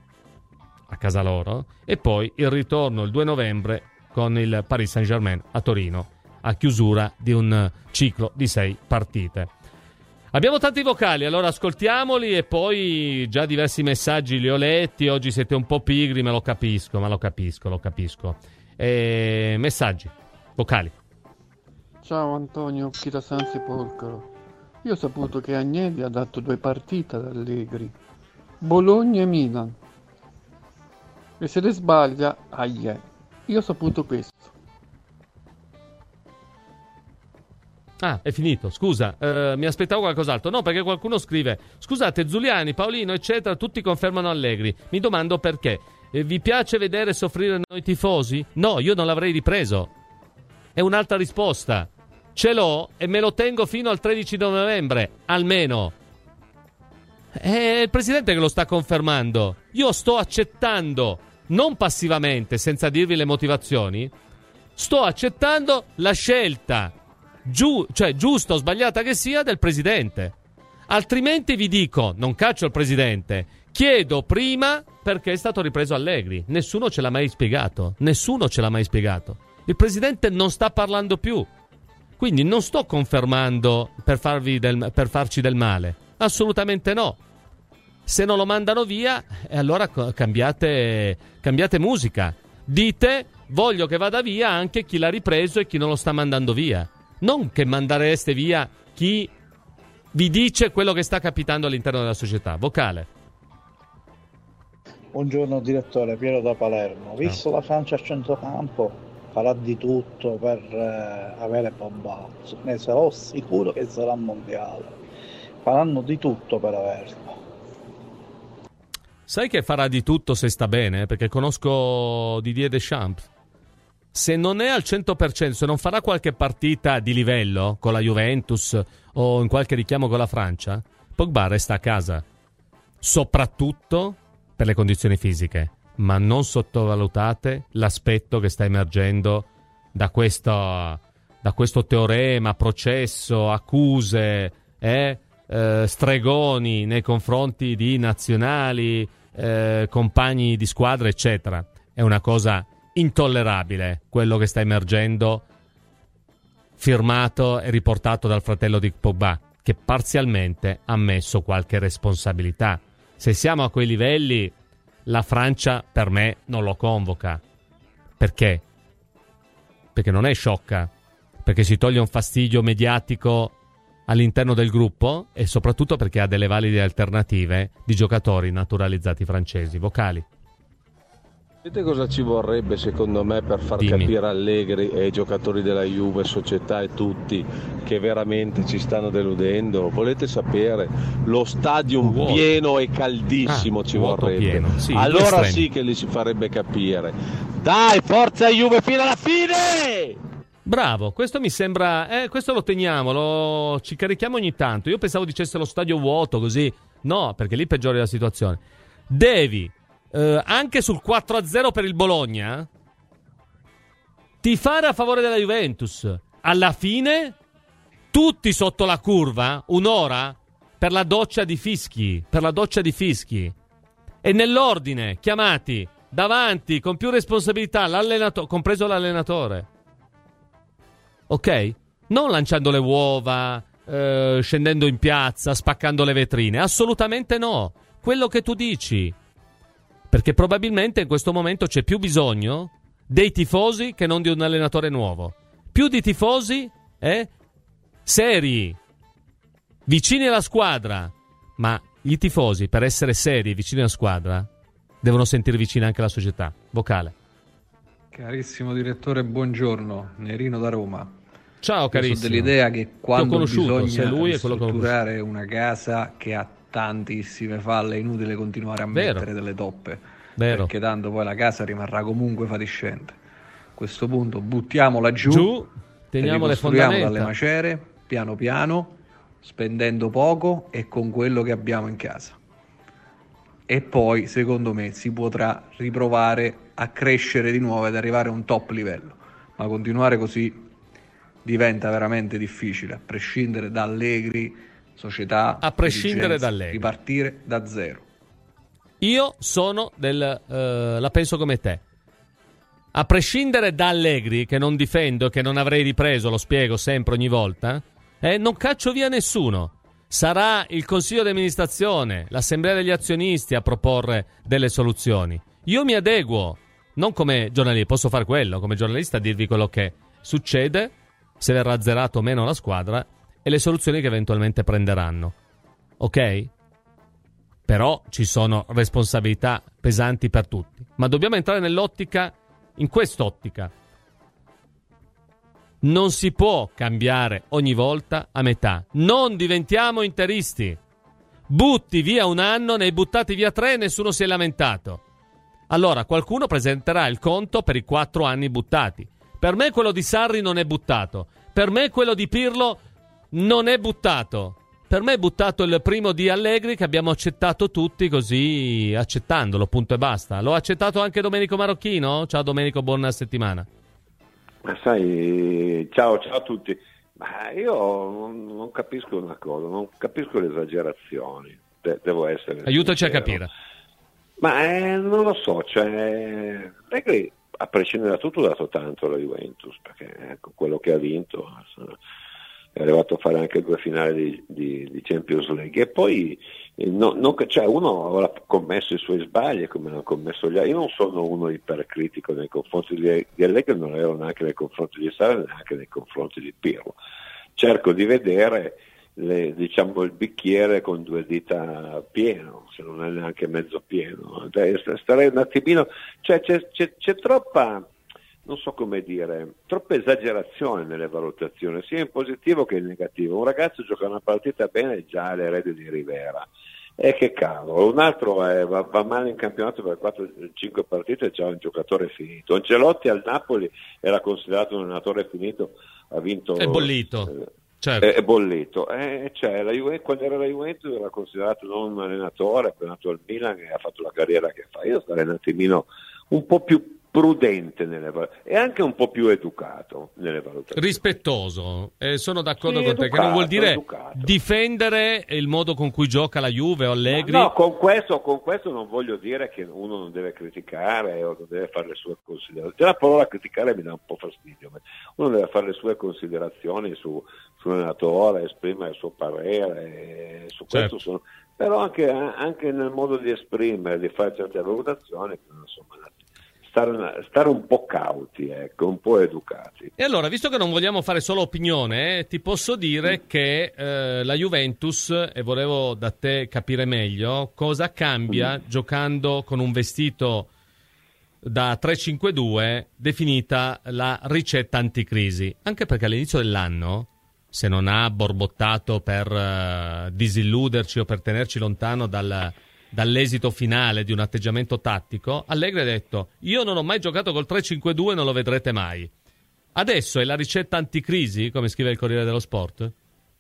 e poi il ritorno il 2 novembre con il Paris Saint-Germain a Torino, a chiusura di un ciclo di 6 partite. Abbiamo tanti vocali, allora ascoltiamoli, e poi già diversi messaggi li ho letti. Oggi siete un po' pigri, ma lo capisco. Messaggi vocali. Ciao Antonio, qui da San Sepolcro. Io ho saputo che Agnelli ha dato 2 partite ad Allegri, Bologna e Milan, e se le sbaglia, io ho saputo questo. Ah, è finito, scusa, mi aspettavo qualcos'altro. No, perché qualcuno scrive: scusate, Zuliani, Paolino, eccetera, tutti confermano Allegri. Mi domando perché. Vi piace vedere soffrire noi tifosi? No, io non l'avrei ripreso. È un'altra risposta. Ce l'ho e me lo tengo fino al 13 novembre, almeno. È il presidente che lo sta confermando. Io sto accettando, non passivamente, senza dirvi le motivazioni, sto accettando la scelta, giusta o sbagliata che sia, del presidente. Altrimenti vi dico, non caccio il presidente, chiedo prima perché è stato ripreso Allegri. Nessuno ce l'ha mai spiegato. Il presidente non sta parlando più. Quindi non sto confermando per farci del male. Assolutamente no. Se non lo mandano via, allora cambiate musica. Dite: voglio che vada via anche chi l'ha ripreso e chi non lo sta mandando via. Non che mandereste via chi vi dice quello che sta capitando all'interno della società. Vocale. Buongiorno direttore, Piero da Palermo. Visto la Francia a centrocampo, farà di tutto per avere Pogba. Ne sarò sicuro che sarà mondiale. Faranno di tutto per averlo. Sai che farà di tutto se sta bene? Perché conosco Didier Deschamps. se non è al 100%, se non farà qualche partita di livello con la Juventus o in qualche richiamo con la Francia, Pogba resta a casa, soprattutto per le condizioni fisiche. Ma non sottovalutate l'aspetto che sta emergendo da questo teorema, processo, accuse, stregoni nei confronti di nazionali, compagni di squadra, eccetera. È una cosa intollerabile quello che sta emergendo, firmato e riportato dal fratello di Pogba, che parzialmente ha ammesso qualche responsabilità. Se siamo a quei livelli, la Francia per me non lo convoca. Perché? Perché non è sciocca, perché si toglie un fastidio mediatico all'interno del gruppo e soprattutto perché ha delle valide alternative di giocatori naturalizzati francesi. Vocali. Sapete cosa ci vorrebbe secondo me per far capire Allegri e ai giocatori della Juve, società e tutti, che veramente ci stanno deludendo? Volete sapere? Lo stadium pieno e caldissimo ci vorrebbe. Sì, allora sì che li si farebbe capire. Dai, forza Juve fino alla fine! Bravo, questo mi sembra, questo lo teniamo, ci carichiamo ogni tanto. Io pensavo dicesse lo stadio vuoto così. No, perché lì peggiori la situazione. Devi anche sul 4-0 per il Bologna tifare a favore della Juventus. Alla fine tutti sotto la curva, un'ora per la doccia di fischi, e nell'ordine chiamati davanti con più responsabilità compreso l'allenatore. Ok? Non lanciando le uova, scendendo in piazza, spaccando le vetrine. Assolutamente no. Quello che tu dici. Perché probabilmente in questo momento c'è più bisogno dei tifosi che non di un allenatore nuovo. Più di tifosi seri, vicini alla squadra. Ma i tifosi, per essere seri e vicini alla squadra, devono sentire vicina anche la società. Vocale. Carissimo direttore, buongiorno. Nerino da Roma. Ciao carissimo. Sono dell'idea che quando bisogna ristrutturare una casa che ha tantissime falle è inutile continuare a mettere delle toppe. Perché tanto poi la casa rimarrà comunque fatiscente. A questo punto buttiamola giù, teniamo le fondamenta dalle macerie, piano piano, spendendo poco e con quello che abbiamo in casa. E poi secondo me si potrà riprovare a crescere di nuovo ed arrivare a un top livello. Ma continuare così diventa veramente difficile, a prescindere da Allegri, società, a prescindere da Allegri, ripartire da zero. Io sono la penso come te. A prescindere da Allegri, che non difendo, che non avrei ripreso, lo spiego sempre ogni volta, non caccio via nessuno. Sarà il consiglio di amministrazione, l'assemblea degli azionisti a proporre delle soluzioni. Io mi adeguo, non come giornalista, posso fare quello, come giornalista dirvi quello che succede, se verrà azzerato o meno la squadra e le soluzioni che eventualmente prenderanno. Ok? Però ci sono responsabilità pesanti per tutti. Ma dobbiamo entrare nell'ottica, in quest'ottica. Non si può cambiare ogni volta a metà. Non diventiamo interisti. Butti via un anno, ne hai buttati via 3 e nessuno si è lamentato. Allora qualcuno presenterà il conto per i 4 anni buttati. Per me quello di Sarri non è buttato. Per me quello di Pirlo non è buttato. Per me è buttato il primo di Allegri che abbiamo accettato tutti così, accettandolo, punto e basta. L'ho accettato anche Domenico Marocchino? Ciao Domenico, buona settimana. Ma sai, ciao a tutti. Ma io non capisco una cosa, non capisco le esagerazioni. Devo essere aiutaci sincero. A capire. Ma non lo so, Allegri a prescindere da tutto ha dato tanto alla Juventus, perché ecco, quello che ha vinto è arrivato a fare anche 2 finali di Champions League e poi uno avrà commesso i suoi sbagli come hanno commesso gli altri. Io non sono uno ipercritico nei confronti di Allegri, non ero neanche nei confronti di Sarri, neanche nei confronti di Pirlo. Cerco di vedere il bicchiere con 2 dita pieno, se non è neanche mezzo pieno. Starei un attimino, c'è troppa, non so come dire, troppa esagerazione nelle valutazioni, sia in positivo che in negativo. Un ragazzo gioca una partita bene già alle erede di Rivera, E che cavolo, un altro va male in campionato per 4-5 partite e c'è un giocatore finito. Ancelotti al Napoli era considerato un allenatore finito, ha vinto... È bollito. Certo. È bollito. Cioè, quando era la Juventus era considerato non un allenatore, ha allenato al Milan e ha fatto la carriera che fa. Io sarei un attimino un po' più prudente e anche un po' più educato nelle valutazioni. Rispettoso, sono d'accordo con te, educato, che non vuol dire educato. Difendere il modo con cui gioca la Juve o Allegri. No, con questo non voglio dire che uno non deve criticare o non deve fare le sue considerazioni. La parola criticare mi dà un po' fastidio. Uno deve fare le sue considerazioni sull'allenatore, esprimere il suo parere, su questo certo. però anche nel modo di esprimere, di fare certe valutazioni, insomma, stare un po' cauti, ecco, un po' educati. E allora, visto che non vogliamo fare solo opinione, ti posso dire che la Juventus, e volevo da te capire meglio, cosa cambia giocando con un vestito da 3-5-2 definita la ricetta anticrisi, anche perché all'inizio dell'anno, se non ha borbottato per disilluderci o per tenerci lontano dall'esito finale di un atteggiamento tattico, Allegri ha detto: io non ho mai giocato col 3-5-2 e non lo vedrete mai. Adesso è la ricetta anticrisi, come scrive il Corriere dello Sport?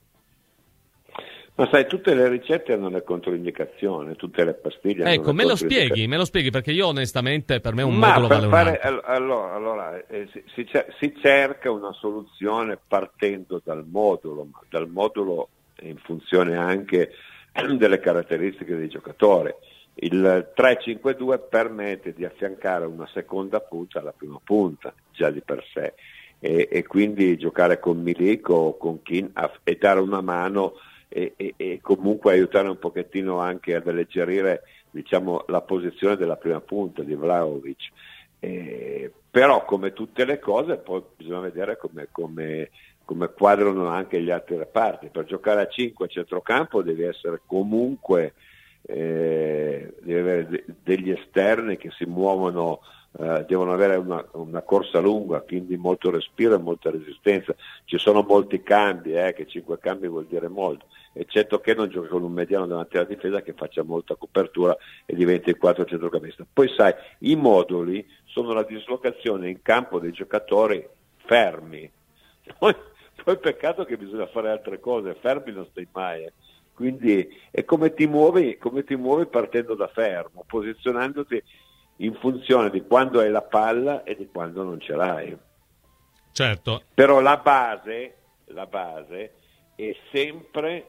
Ma sai, tutte le ricette hanno le controindicazioni, tutte le pastiglie hanno ecco, le controindicazioni. me lo spieghi, perché io onestamente per me un modulo vale un altro. Allora, si cerca una soluzione partendo dal modulo, ma dal modulo in funzione anche delle caratteristiche dei giocatori. Il 3-5-2 permette di affiancare una seconda punta alla prima punta, già di per sé, e quindi giocare con Milik o con Kean e dare una mano e comunque aiutare un pochettino anche ad alleggerire, diciamo, la posizione della prima punta di Vlahovic. Però come tutte le cose poi bisogna vedere come quadrano anche gli altri reparti. Per giocare a 5 a centrocampo devi essere comunque devi avere degli esterni che si muovono, devono avere una corsa lunga, quindi molto respiro e molta resistenza. Ci sono molti cambi, che 5 cambi vuol dire molto, eccetto che non giochi con un mediano davanti alla difesa che faccia molta copertura e diventa il 4 centrocampista. Poi sai, i moduli sono la dislocazione in campo dei giocatori fermi. Poi peccato che bisogna fare altre cose, fermi non stai mai. Quindi è come ti muovi partendo da fermo, posizionandoti in funzione di quando hai la palla e di quando non ce l'hai. Certo. Però la base è sempre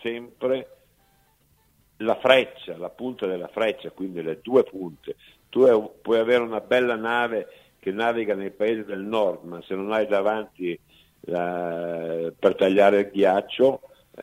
la freccia, la punta della freccia, quindi le due punte. Tu puoi avere una bella nave che naviga nei paesi del nord, ma se non hai davanti per tagliare il ghiaccio,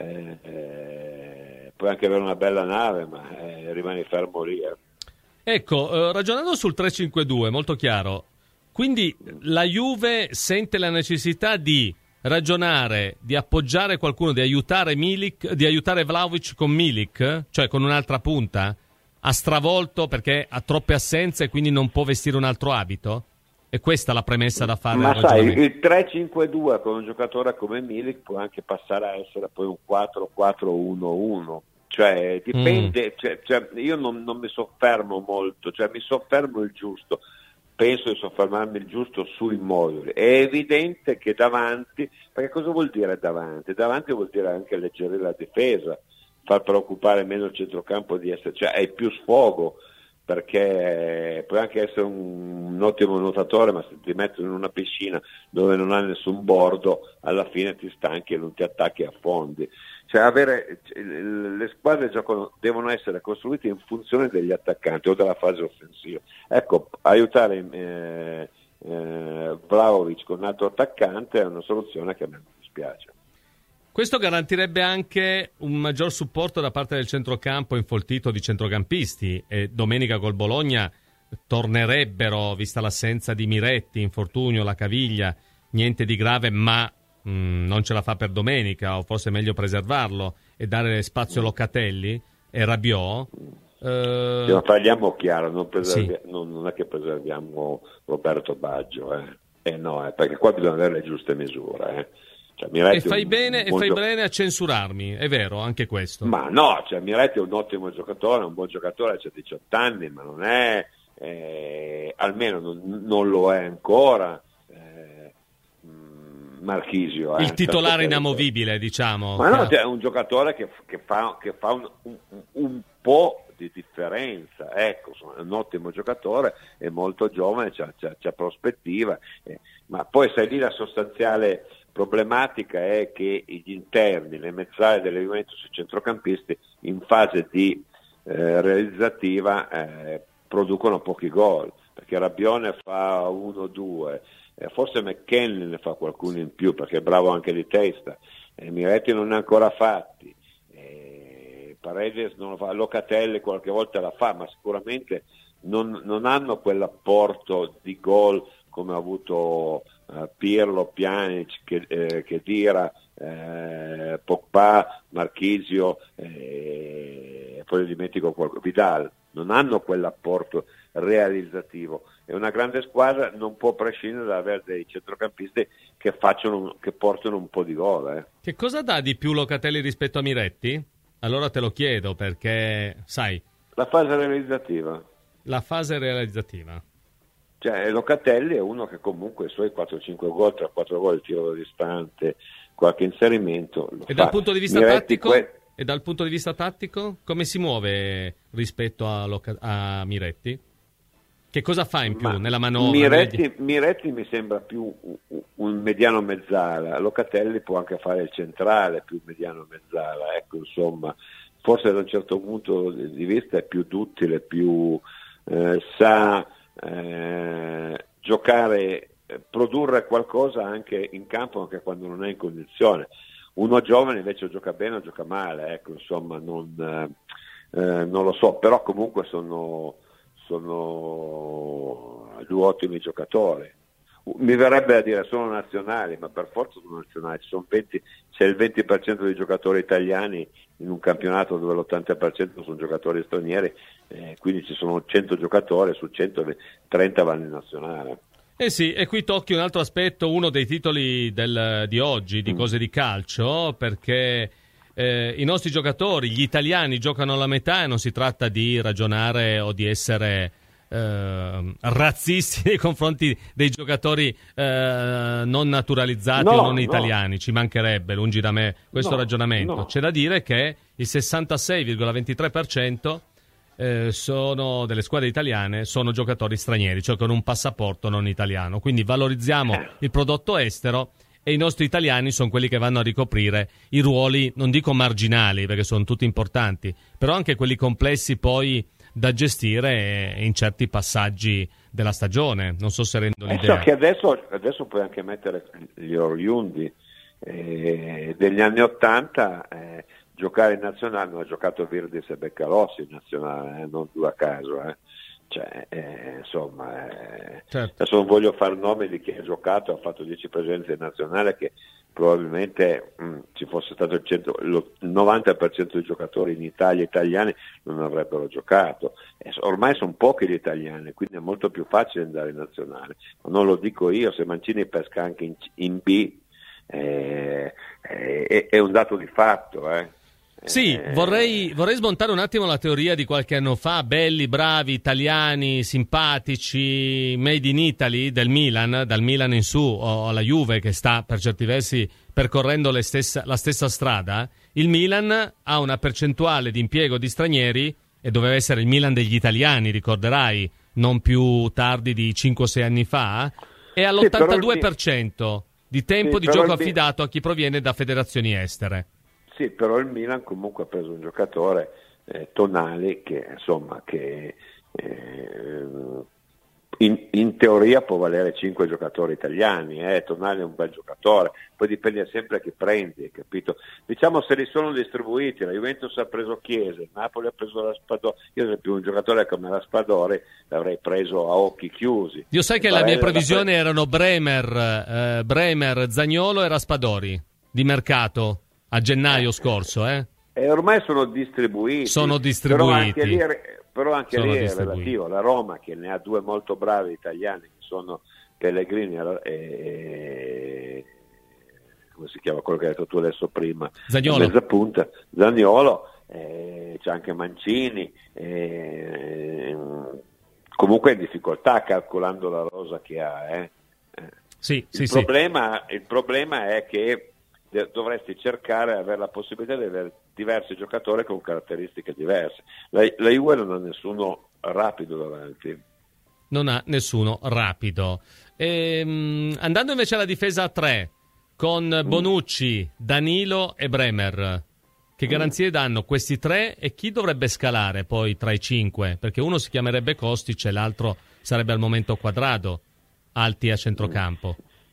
puoi anche avere una bella nave, ma rimani fermo lì. Ecco, ragionando sul 3-5-2, molto chiaro, quindi la Juve sente la necessità di ragionare, di appoggiare qualcuno, di aiutare Vlahovic con Milik, cioè con un'altra punta? Ha stravolto perché ha troppe assenze e quindi non può vestire un altro abito? È questa la premessa da fare? Ma sai, il 3-5-2 con un giocatore come Milik può anche passare a essere poi un 4-4-1-1. Cioè dipende, cioè, io non mi soffermo molto, cioè mi soffermo il giusto, penso di soffermarmi il giusto sui moduli. È evidente che davanti, perché cosa vuol dire davanti? Davanti vuol dire anche alleggerire la difesa, far preoccupare meno il centrocampo di essere, cioè hai più sfogo, perché puoi anche essere un ottimo nuotatore, ma se ti mettono in una piscina dove non hai nessun bordo, alla fine ti stanchi e non ti attacchi e affondi. Cioè le squadre devono essere costruite in funzione degli attaccanti o della fase offensiva. Ecco, aiutare Vlahovic con un altro attaccante è una soluzione che a me non dispiace. Questo garantirebbe anche un maggior supporto da parte del centrocampo infoltito di centrocampisti, e domenica col Bologna tornerebbero, vista l'assenza di Miretti, infortunio, la caviglia, niente di grave, ma non ce la fa per domenica, o forse è meglio preservarlo e dare spazio a Locatelli e Rabiot. Ma parliamo chiaro, non è che preserviamo Roberto Baggio, no, perché qua bisogna avere le giuste misure. Cioè, Miretti e fai bene a censurarmi, è vero, anche questo. Ma no, cioè, Miretti è un ottimo giocatore, è un buon giocatore, c'ha 18 anni, ma non è, almeno non lo è ancora, Marchisio. Il titolare inamovibile, diciamo. Ma no, cioè, è un giocatore che fa un po' di differenza, ecco, è un ottimo giocatore, è molto giovane, c'ha prospettiva, ma poi sai lì la sostanziale problematica è che gli interni, le mezzale delle Juventus, i centrocampisti in fase di realizzativa producono pochi gol, perché Rabbione fa 1-2, forse McKennie ne fa qualcuno in più perché è bravo anche di testa, Miretti non ne ha ancora fatti, Paredes non lo fa, Locatelli qualche volta la fa, ma sicuramente non hanno quell'apporto di gol come ha avuto Pirlo, Pjanic, Khedira, Pogba, Marchisio, poi dimentico Vidal, non hanno quell'apporto realizzativo. E una grande squadra non può prescindere da avere dei centrocampisti che portano un po' di gol. Che cosa dà di più Locatelli rispetto a Miretti? Allora te lo chiedo perché, sai... La fase realizzativa. La fase realizzativa. Cioè Locatelli è uno che comunque i suoi 4-5 gol, tra 4 gol, il tiro distante, qualche inserimento lo fa. Dal punto di vista Miretti tattico? E dal punto di vista tattico come si muove rispetto a Miretti? Che cosa fa in più nella manovra? Miretti mi sembra più un mediano mezzala, Locatelli può anche fare il centrale, più mediano mezzala, ecco, insomma, forse da un certo punto di vista è più duttile, più sa giocare, produrre qualcosa anche in campo, anche quando non è in condizione. Uno giovane invece gioca bene o gioca male, ecco, insomma, non lo so, però comunque sono due ottimi giocatori. Mi verrebbe da dire sono nazionali, ma per forza sono nazionali. C'è il 20% di giocatori italiani in un campionato dove l'80% sono giocatori stranieri, quindi ci sono 100 giocatori, su 130 vanno in nazionale. Sì, e qui tocchi un altro aspetto, uno dei titoli di oggi, di Cose di Calcio, perché i nostri giocatori, gli italiani, giocano alla metà e non si tratta di ragionare o di essere razzisti nei confronti dei giocatori non naturalizzati o non italiani, ci mancherebbe, lungi da me questo ragionamento. No. C'è da dire che il 66,23% sono delle squadre italiane sono giocatori stranieri, cioè con un passaporto non italiano, quindi valorizziamo il prodotto estero e i nostri italiani sono quelli che vanno a ricoprire i ruoli, non dico marginali perché sono tutti importanti, però anche quelli complessi poi da gestire in certi passaggi della stagione. Non so se rendo l'idea. So che adesso puoi anche mettere gli oriundi degli anni '80, giocare in nazionale. Non ha giocato Virdis e Beccalossi in nazionale, non due a caso, Cioè, insomma, certo. Adesso non voglio fare nomi di chi ha giocato, ha fatto 10 presenze in nazionale, che probabilmente ci fosse stato il 90% dei giocatori in Italia italiani non avrebbero giocato. Ormai sono pochi gli italiani, quindi è molto più facile andare in nazionale. Ma non lo dico io, se Mancini pesca anche in B è un dato di fatto, Sì, vorrei smontare un attimo la teoria di qualche anno fa, belli, bravi, italiani, simpatici, made in Italy del Milan, dal Milan in su, o alla Juve che sta per certi versi percorrendo la stessa strada. Il Milan ha una percentuale di impiego di stranieri, e doveva essere il Milan degli italiani, ricorderai, non più tardi di 5-6 anni fa, e all'82% di tempo di gioco affidato a chi proviene da federazioni estere. Sì, però il Milan comunque ha preso un giocatore, Tonali, che insomma in teoria può valere 5 giocatori italiani. Tonali è un bel giocatore, poi dipende sempre che prendi, capito? Diciamo, se li sono distribuiti, la Juventus ha preso Chiesa, il Napoli ha preso Raspadori. Io, ad esempio, un giocatore come Raspadori l'avrei preso a occhi chiusi. Io sai che la mia previsione erano Bremer, Zaniolo e Raspadori di mercato a gennaio scorso, E ormai sono distribuiti. Però anche lì è relativo. La Roma, che ne ha due molto bravi italiani, che sono Pellegrini e come si chiama quello che hai detto tu adesso prima, Zaniolo. mezza punta, Zaniolo, c'è anche Mancini, comunque è in difficoltà calcolando la rosa che ha. Il problema è che dovresti cercare di avere la possibilità di avere diversi giocatori con caratteristiche diverse. La Juve non ha nessuno rapido davanti. Non ha nessuno rapido. Andando invece alla difesa a 3 con Bonucci, Danilo e Bremer, che garanzie danno questi 3 e chi dovrebbe scalare poi tra i 5? Perché uno si chiamerebbe Kostic e l'altro sarebbe al momento Quadrado, alti a centrocampo.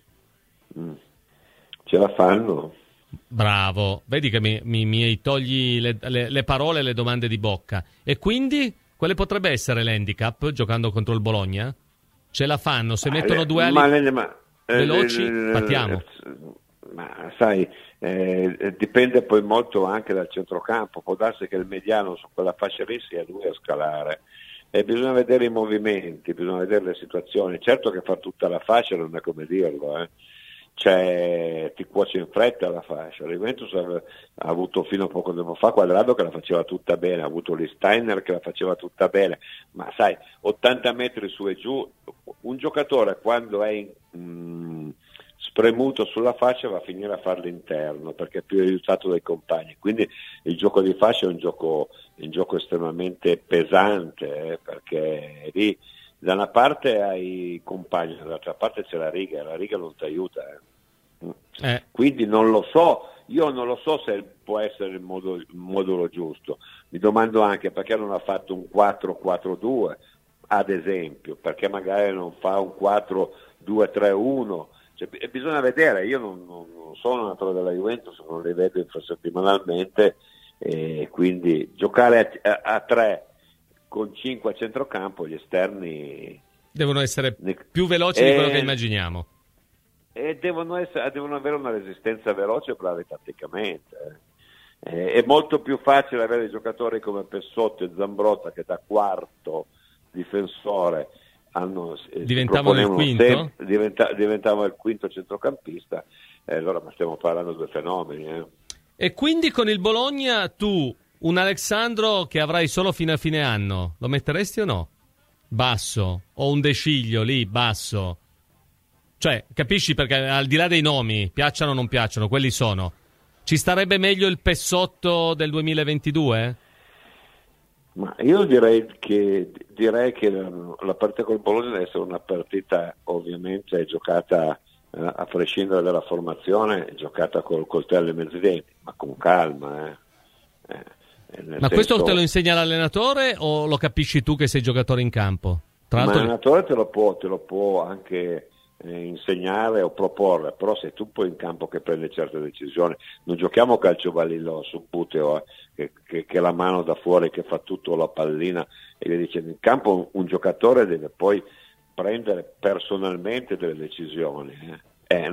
Ce la fanno. Bravo, vedi che mi togli le parole e le domande di bocca. E quindi quale potrebbe essere l'handicap giocando contro il Bologna? Ce la fanno, se mettono due ali veloci, partiamo. Ma sai, dipende poi molto anche dal centrocampo. Può darsi che il mediano su quella fascia lì sia lui a scalare. Bisogna vedere i movimenti, bisogna vedere le situazioni. Certo che far tutta la fascia non è come dirlo, Cioè, ti cuoce in fretta la fascia. La Juventus ha avuto fino a poco tempo fa Quadrado che la faceva tutta bene, ha avuto Lee Steiner che la faceva tutta bene, ma sai, 80 metri su e giù, un giocatore quando è spremuto sulla fascia va a finire a fare l'interno perché è più aiutato dai compagni, quindi il gioco di fascia è un gioco estremamente pesante, perché lì da una parte hai i compagni, dall'altra parte c'è la riga non ti aiuta. Quindi non lo so, io non lo so se può essere il modulo giusto. Mi domando anche perché non ha fatto un 4-4-2, ad esempio, perché magari non fa un 4-2-3-1. Cioè, bisogna vedere, io non sono un allenatore della Juventus, non li vedo infrasettimanalmente, quindi giocare a 3 con 5 a centrocampo, gli esterni devono essere più veloci di quello che immaginiamo. E devono avere una resistenza veloce e bravi tatticamente. È molto più facile avere giocatori come Pessotto e Zambrotta che da quarto difensore diventavano il quinto? Diventavano il quinto centrocampista, allora ma stiamo parlando di due fenomeni. E quindi con il Bologna tu un Alexandro che avrai solo fino a fine anno, lo metteresti o no? Basso, o un De Sciglio lì, basso. Cioè, capisci, perché al di là dei nomi, piacciono o non piacciono, quelli sono. Ci starebbe meglio il Pessotto del 2022? Ma io direi che la partita col Bologna deve essere una partita ovviamente giocata a prescindere dalla formazione, giocata col coltello e mezzi denti, ma con calma. Ma questo te lo insegna l'allenatore o lo capisci tu che sei giocatore in campo? Ma l'allenatore te lo può anche insegnare o proporre, però sei tu poi in campo che prende certe decisioni. Non giochiamo calcio balillo su Puteo che la mano da fuori che fa tutto, la pallina e via dicendo. In campo un giocatore deve poi prendere personalmente delle decisioni. Se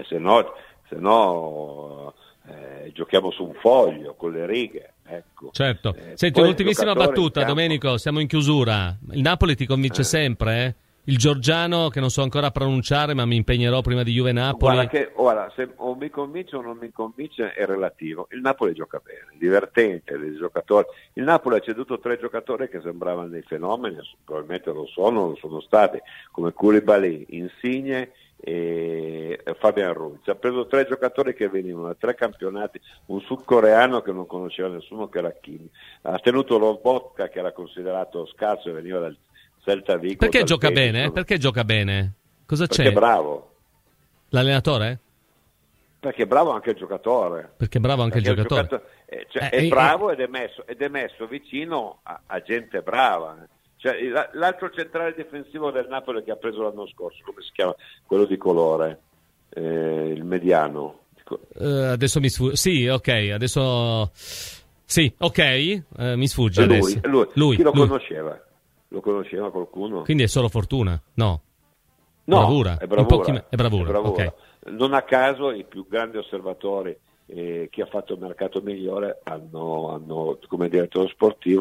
no giochiamo su un foglio con le righe, ecco. Certo. Senti, un'ultimissima battuta, Domenico, siamo in chiusura. Il Napoli ti convince sempre, Il Giorgiano, che non so ancora pronunciare, ma mi impegnerò prima di Juve-Napoli. Guarda, se o mi convince o non mi convince è relativo. Il Napoli gioca bene, divertente, dei giocatori. Il Napoli ha ceduto 3 giocatori che sembravano dei fenomeni, probabilmente lo sono stati, come Koulibaly, Insigne e Fabian Ruiz. Ha preso 3 giocatori che venivano da 3 campionati, un sudcoreano che non conosceva nessuno, che era Kim. Ha tenuto Lobotka, che era considerato scarso e veniva dal Celta Vigo. Perché gioca bene? Perché gioca bene? Cosa c'è? Perché è bravo. L'allenatore? Perché è bravo anche il giocatore. Perché è bravo anche il giocatore. È bravo ed è messo vicino a gente brava. Cioè, l'altro centrale difensivo del Napoli che ha preso l'anno scorso, come si chiama? Quello di colore, il mediano. Adesso mi sfugge. Sì, ok, adesso... Sì, ok, mi sfugge adesso. Lui. Chi lo conosceva? Lo conosceva qualcuno? Quindi è solo fortuna? No, bravura. È bravura. Okay. Non a caso i più grandi osservatori che ha fatto il mercato migliore hanno come direttore sportivo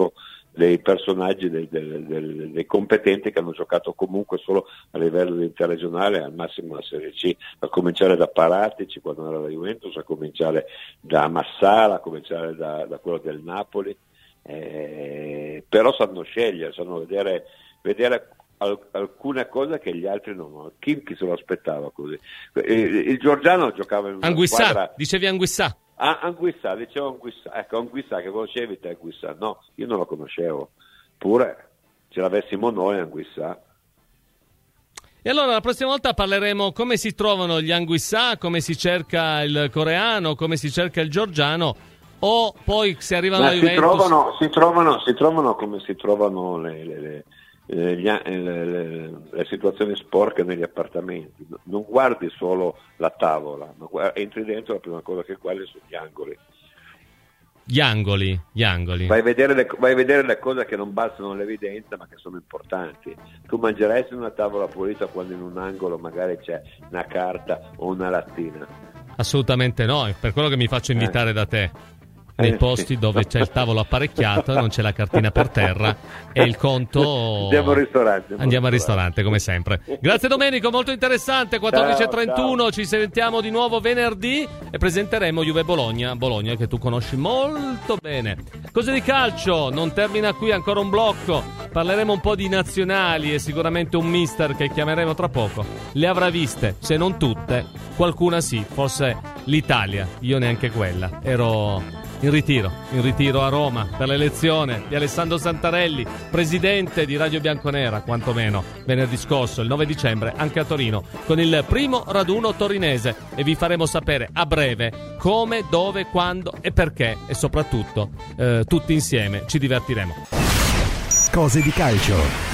dei personaggi, dei competenti che hanno giocato comunque solo a livello interregionale, al massimo la Serie C, a cominciare da Paratici quando era la Juventus, a cominciare da Massara, a cominciare da quello del Napoli, però sanno scegliere, sanno vedere alcune cose che gli altri non hanno. Chi se lo aspettava così? Il Giorgiano giocava in una Anguissà, squadra... dicevi Anguissà. Anguissà, dicevo Anguissà. Ecco, Anguissà, che conoscevi te Anguissà? No, io non lo conoscevo. Pure ce l'avessimo noi Anguissà. E allora la prossima volta parleremo come si trovano gli Anguissà, come si cerca il coreano, come si cerca il Giorgiano, o poi se arrivano a Juventus... Si trovano come si trovano le situazioni sporche negli appartamenti. Non guardi solo la tavola, ma entri dentro, la prima cosa che guardi sono gli angoli. Gli angoli. Vai a vedere le cose che non bastano all'evidenza ma che sono importanti. Tu mangeresti una tavola pulita quando in un angolo magari c'è una carta o una lattina? Assolutamente no, è per quello che mi faccio invitare da te. Nei posti dove c'è il tavolo apparecchiato, non c'è la cartina per terra e il conto... Andiamo al ristorante come sempre. Grazie Domenico, molto interessante. 14:31, ci sentiamo di nuovo venerdì e presenteremo Juve Bologna che tu conosci molto bene. Cose di calcio, non termina qui, ancora un blocco. Parleremo un po' di nazionali e sicuramente un mister che chiameremo tra poco le avrà viste, se non tutte, qualcuna sì, forse l'Italia, io neanche quella, ero in ritiro a Roma per l'elezione di Alessandro Santarelli, presidente di Radio Bianconera, quantomeno venerdì scorso, il 9 dicembre, anche a Torino, con il primo raduno torinese, e vi faremo sapere a breve come, dove, quando e perché, e soprattutto tutti insieme ci divertiremo. Cose di calcio.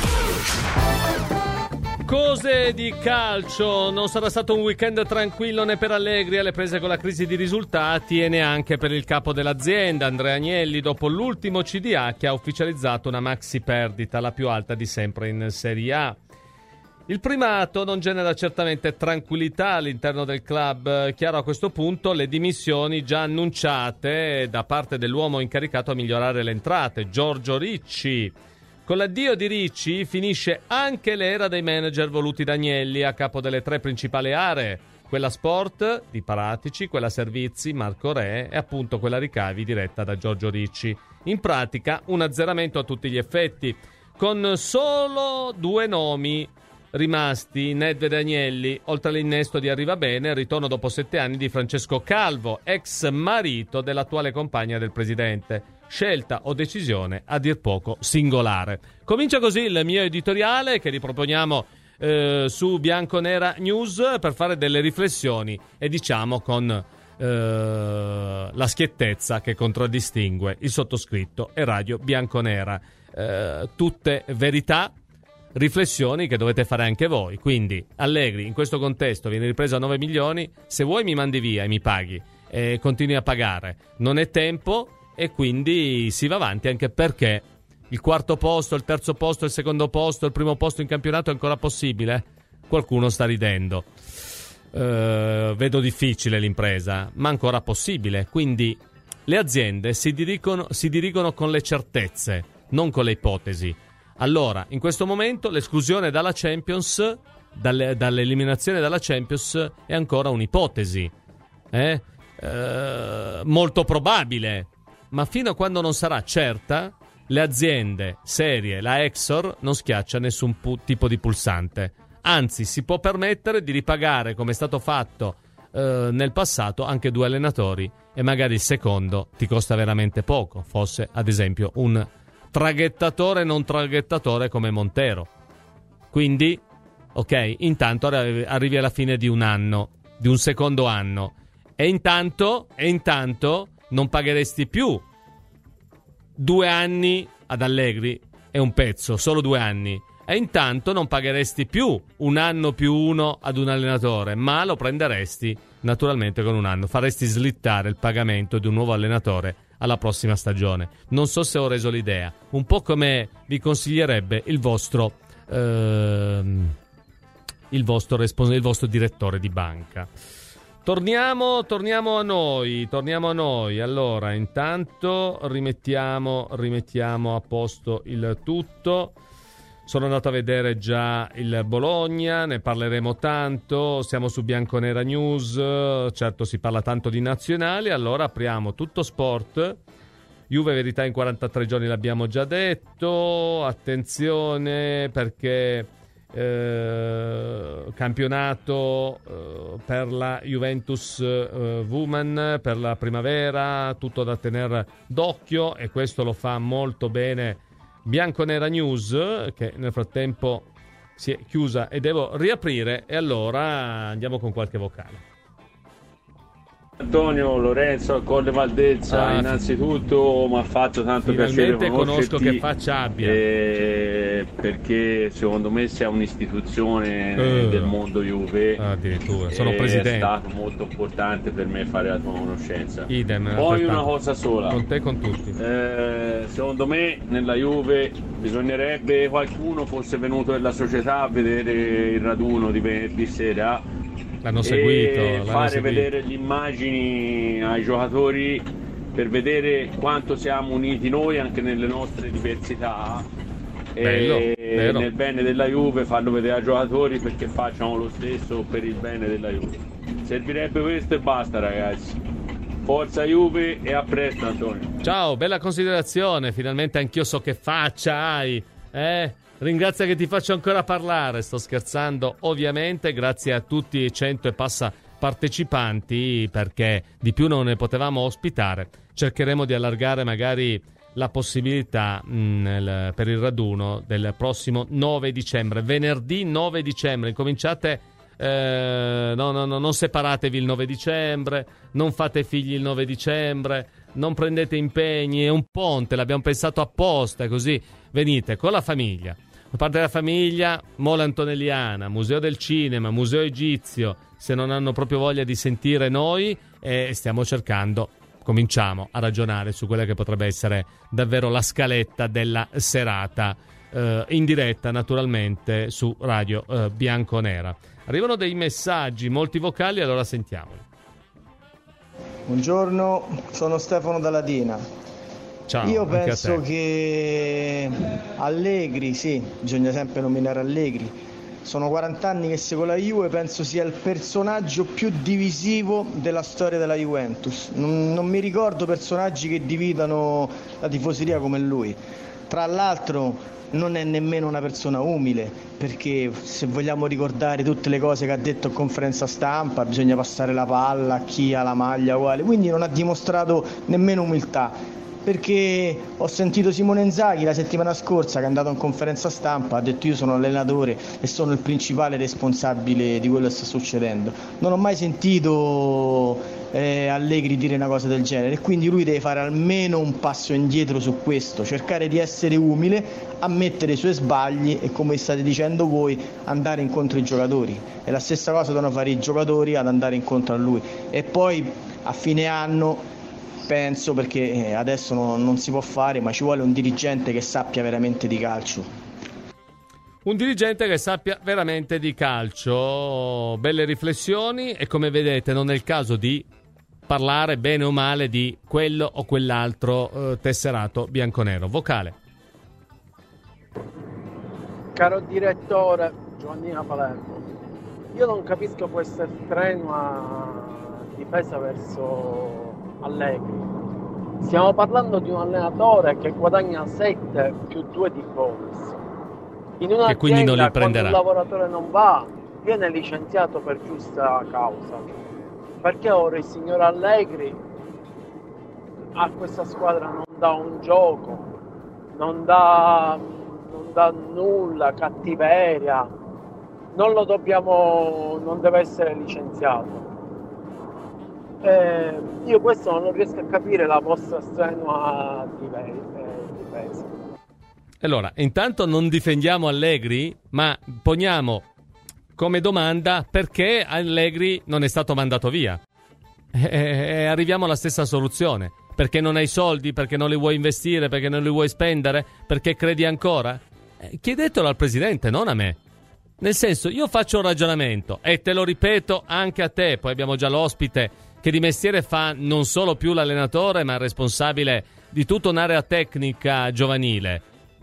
Cose di calcio, non sarà stato un weekend tranquillo né per Allegri alle prese con la crisi di risultati e neanche per il capo dell'azienda, Andrea Agnelli, dopo l'ultimo CDA che ha ufficializzato una maxi perdita, la più alta di sempre in Serie A. Il primato non genera certamente tranquillità all'interno del club. Chiaro a questo punto le dimissioni già annunciate da parte dell'uomo incaricato a migliorare le entrate, Giorgio Ricci. Con l'addio di Ricci finisce anche l'era dei manager voluti da Agnelli a capo delle tre principali aree, quella sport di Paratici, quella servizi Marco Re e appunto quella ricavi diretta da Giorgio Ricci. In pratica un azzeramento a tutti gli effetti, con solo 2 nomi rimasti, Nedved e Agnelli, oltre all'innesto di Arrivabene, il ritorno dopo 7 anni di Francesco Calvo, ex marito dell'attuale compagna del presidente. Scelta o decisione a dir poco singolare. Comincia così il mio editoriale che riproponiamo su Bianconera News per fare delle riflessioni e diciamo con la schiettezza che contraddistingue il sottoscritto e Radio Bianconera. Tutte verità, riflessioni che dovete fare anche voi. Quindi Allegri in questo contesto viene ripreso a 9 milioni, se vuoi mi mandi via e mi paghi e continui a pagare, non è tempo. E quindi si va avanti, anche perché il quarto posto, il terzo posto, il secondo posto, il primo posto in campionato è ancora possibile? Qualcuno sta ridendo. Vedo difficile l'impresa, ma ancora possibile. Quindi le aziende si dirigono con le certezze, non con le ipotesi. Allora, in questo momento l'esclusione dalla Champions, dall'eliminazione dalla Champions è ancora un'ipotesi. Molto probabile. Ma fino a quando non sarà certa, le aziende serie, la Exor, non schiaccia nessun tipo di pulsante. Anzi, si può permettere di ripagare, come è stato fatto nel passato, anche 2 allenatori e magari il secondo ti costa veramente poco. Fosse, ad esempio, un traghettatore non traghettatore come Montero. Quindi, ok, intanto arrivi alla fine di un anno, di un secondo anno. E intanto non pagheresti più 2 anni ad Allegri, è un pezzo, solo 2 anni, e intanto non pagheresti più 1 anno più 1 ad un allenatore, ma lo prenderesti naturalmente con 1 anno, faresti slittare il pagamento di un nuovo allenatore alla prossima stagione. Non so se ho reso l'idea, un po' come vi consiglierebbe il vostro direttore di banca. Torniamo a noi. Allora, intanto rimettiamo a posto il tutto. Sono andato a vedere già il Bologna, ne parleremo tanto, siamo su Bianconera News, certo si parla tanto di nazionali, allora apriamo Tutto Sport. Juve Verità in 43 giorni l'abbiamo già detto, attenzione perché campionato per la Juventus Women per la primavera, tutto da tenere d'occhio, e questo lo fa molto bene Bianconera News, che nel frattempo si è chiusa e devo riaprire, e allora andiamo con qualche vocale. Antonio, Lorenzo, a Colle Valdezza, innanzitutto mi ha fatto tanto piacere conoscerti. Conosco che faccia abbia. Perché secondo me sei un'istituzione del mondo Juve. Addirittura, sono presidente. È stato molto importante per me fare la tua conoscenza. Idem. Poi una cosa sola. Con te, con tutti. Secondo me nella Juve bisognerebbe qualcuno fosse venuto della società a vedere il raduno di venerdì sera. L'hanno seguito, fare vedere le immagini ai giocatori per vedere quanto siamo uniti noi anche nelle nostre diversità. Bello. Nel bene della Juve, farlo vedere ai giocatori perché facciano lo stesso per il bene della Juve. Servirebbe questo e basta, ragazzi. Forza Juve e a presto, Antonio. Ciao, bella considerazione, finalmente anch'io so che faccia hai, Ringrazia che ti faccio ancora parlare, sto scherzando ovviamente, grazie a tutti i 100 e passa partecipanti, perché di più non ne potevamo ospitare. Cercheremo di allargare magari la possibilità per il raduno del prossimo 9 dicembre, venerdì 9 dicembre. Incominciate, non separatevi il 9 dicembre, non fate figli il 9 dicembre, non prendete impegni, è un ponte, l'abbiamo pensato apposta, così venite con la famiglia. Da parte della famiglia, Mola Antonelliana, Museo del Cinema, Museo Egizio, se non hanno proprio voglia di sentire noi, stiamo cercando, cominciamo a ragionare su quella che potrebbe essere davvero la scaletta della serata, in diretta naturalmente su Radio Bianconera. Arrivano dei messaggi, molti vocali, allora sentiamoli. Buongiorno, sono Stefano da Latina. Ciao, io penso che Allegri, sì, bisogna sempre nominare Allegri, sono 40 anni che seguo la Juve, penso sia il personaggio più divisivo della storia della Juventus. Non mi ricordo personaggi che dividano la tifoseria come lui. Tra l'altro non è nemmeno una persona umile, perché se vogliamo ricordare tutte le cose che ha detto in conferenza stampa, bisogna passare la palla a chi ha la maglia uguale, quindi non ha dimostrato nemmeno umiltà. Perché ho sentito Simone Inzaghi la settimana scorsa, che è andato in conferenza stampa, ha detto: io sono allenatore e sono il principale responsabile di quello che sta succedendo. Non ho mai sentito Allegri dire una cosa del genere, e quindi lui deve fare almeno un passo indietro su questo, cercare di essere umile, ammettere i suoi sbagli e, come state dicendo voi, andare incontro ai giocatori. E la stessa cosa devono fare i giocatori ad andare incontro a lui. E poi a fine anno, penso, perché adesso non si può fare, ma ci vuole un dirigente che sappia veramente di calcio. Un dirigente che sappia veramente di calcio. Belle riflessioni, e come vedete non è il caso di parlare bene o male di quello o quell'altro tesserato bianconero. Vocale. Caro direttore, Giovannina Palermo, io non capisco questa strenua difesa verso Allegri. Stiamo parlando di un allenatore che guadagna 7 più 2 di bonus. In un'azienda, quando un lavoratore non va, viene licenziato per giusta causa. Perché ora il signor Allegri a questa squadra non dà un gioco, non dà nulla, cattiveria, non deve essere licenziato. Io questo non riesco a capire, la vostra strenua difesa. Allora, intanto non difendiamo Allegri, ma poniamo come domanda perché Allegri non è stato mandato via. E arriviamo alla stessa soluzione. Perché non hai soldi, perché non li vuoi investire, perché non li vuoi spendere, perché credi ancora? Chiedetelo al presidente, non a me. Nel senso, io faccio un ragionamento e te lo ripeto anche a te, poi abbiamo già l'ospite che di mestiere fa non solo più l'allenatore ma il responsabile di tutta un'area tecnica giovanile.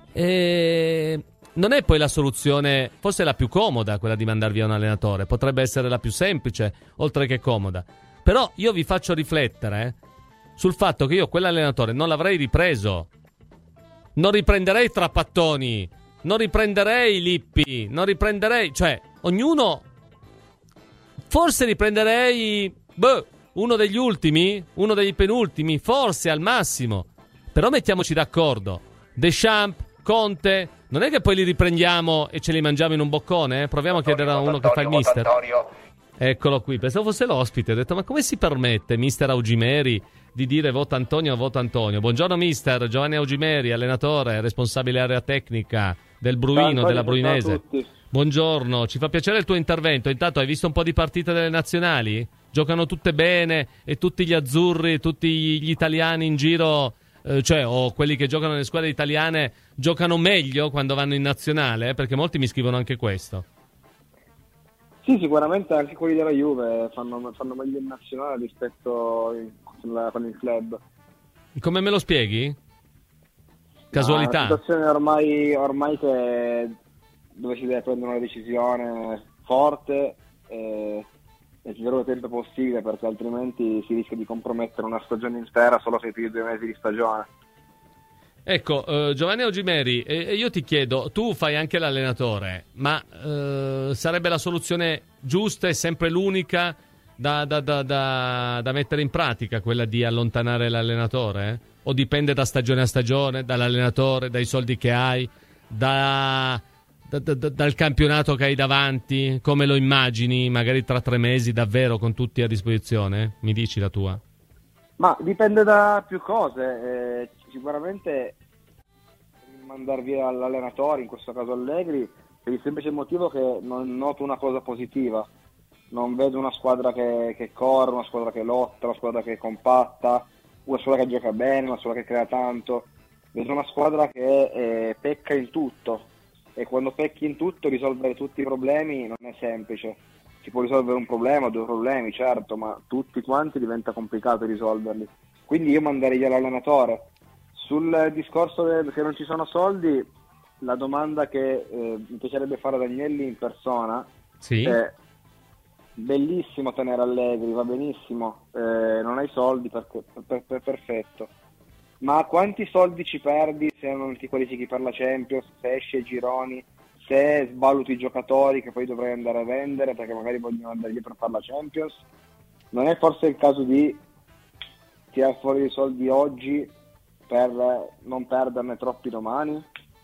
E non è poi la soluzione, forse la più comoda quella di mandar via un allenatore, potrebbe essere la più semplice oltre che comoda, però io vi faccio riflettere sul fatto che io quell'allenatore non l'avrei ripreso, non riprenderei Trapattoni, non riprenderei Lippi, non riprenderei, cioè ognuno, forse riprenderei uno degli ultimi, uno degli penultimi, forse al massimo, però mettiamoci d'accordo, Deschamps, Conte, non è che poi li riprendiamo e ce li mangiamo in un boccone? Proviamo a chiedere a uno che fa il mister. Eccolo qui, pensavo fosse l'ospite, ho detto ma come si permette mister Augimeri di dire vota Antonio o vota Antonio? Buongiorno mister, Giovanni Augimeri, allenatore, responsabile area tecnica del Bruino, della Bruinese. Buongiorno, ci fa piacere il tuo intervento. Intanto hai visto un po' di partite delle nazionali? Giocano tutte bene e tutti gli azzurri, tutti gli italiani in giro, cioè o quelli che giocano nelle squadre italiane giocano meglio quando vanno in nazionale? Perché molti mi scrivono anche questo. Sì, sicuramente anche quelli della Juve fanno meglio in nazionale rispetto con il club. Come me lo spieghi? Casualità? Una situazione ormai che dove si deve prendere una decisione forte e il più breve tempo possibile, perché altrimenti si rischia di compromettere una stagione intera solo per i primi 2 mesi di stagione. Ecco, Giovanni Augimeri, io ti chiedo, tu fai anche l'allenatore, ma sarebbe la soluzione giusta e sempre l'unica da mettere in pratica, quella di allontanare l'allenatore? O dipende da stagione a stagione, dall'allenatore, dai soldi che hai, dal campionato che hai davanti, come lo immagini, magari tra 3 mesi davvero con tutti a disposizione? Mi dici la tua? Ma dipende da più cose, sicuramente mandar via l'allenatore, in questo caso Allegri, per il semplice motivo che non noto una cosa positiva, non vedo una squadra che corre, una squadra che lotta, una squadra che è compatta, una squadra che gioca bene, una squadra che crea tanto, vedo una squadra che pecca in tutto, e quando pecchi in tutto risolvere tutti i problemi non è semplice. Si può risolvere un problema, 2 problemi, certo, ma tutti quanti diventa complicato risolverli. Quindi io manderei via l'allenatore. Sul discorso che non ci sono soldi, la domanda che mi piacerebbe fare ad Agnelli in persona è: bellissimo tenere Allegri, va benissimo, non hai soldi, perfetto. Ma quanti soldi ci perdi se non ti qualifichi per la Champions, se esci ai gironi, se svaluti i giocatori che poi dovrai andare a vendere perché magari vogliono andare via per fare la Champions? Non è forse il caso di tirare fuori i soldi oggi per non perderne troppi domani?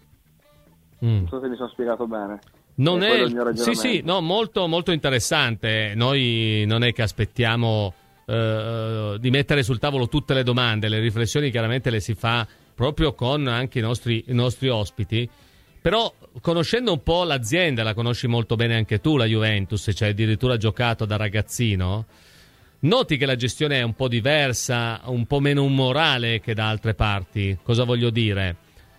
Non so se mi sono spiegato bene. Non è sì, no, molto molto interessante. Noi non è che aspettiamo di mettere sul tavolo tutte le domande, le riflessioni chiaramente le si fa proprio con anche i nostri ospiti. Però conoscendo un po' l'azienda, la conosci molto bene anche tu, la Juventus, ci hai addirittura giocato da ragazzino, noti che la gestione è un po' diversa, un po' meno umorale che da altre parti. Cosa voglio dire?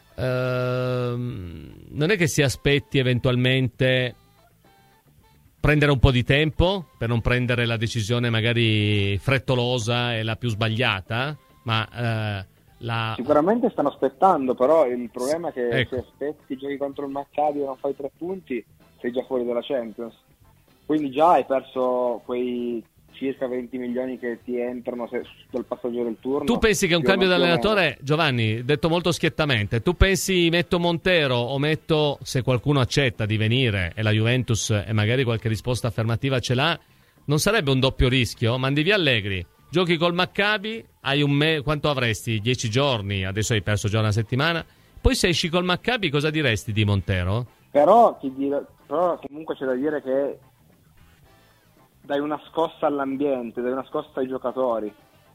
Non è che si aspetti eventualmente prendere un po' di tempo per non prendere la decisione magari frettolosa e la più sbagliata, ma sicuramente stanno aspettando, però il problema è che se aspetti, giochi contro il Maccabi e non fai 3 punti, sei già fuori dalla Champions. Quindi già hai perso quei circa 20 milioni che ti entrano dal passaggio del turno. Tu pensi che un cambio di allenatore, Giovanni, detto molto schiettamente, tu pensi metto Montero o metto, se qualcuno accetta di venire e la Juventus e magari qualche risposta affermativa ce l'ha, non sarebbe un doppio rischio? Mandi via Allegri, giochi col Maccabi, hai quanto avresti? 10 giorni, adesso hai perso già una settimana, poi se esci col Maccabi cosa diresti di Montero? Però comunque c'è da dire che dai una scossa all'ambiente, dai una scossa ai giocatori.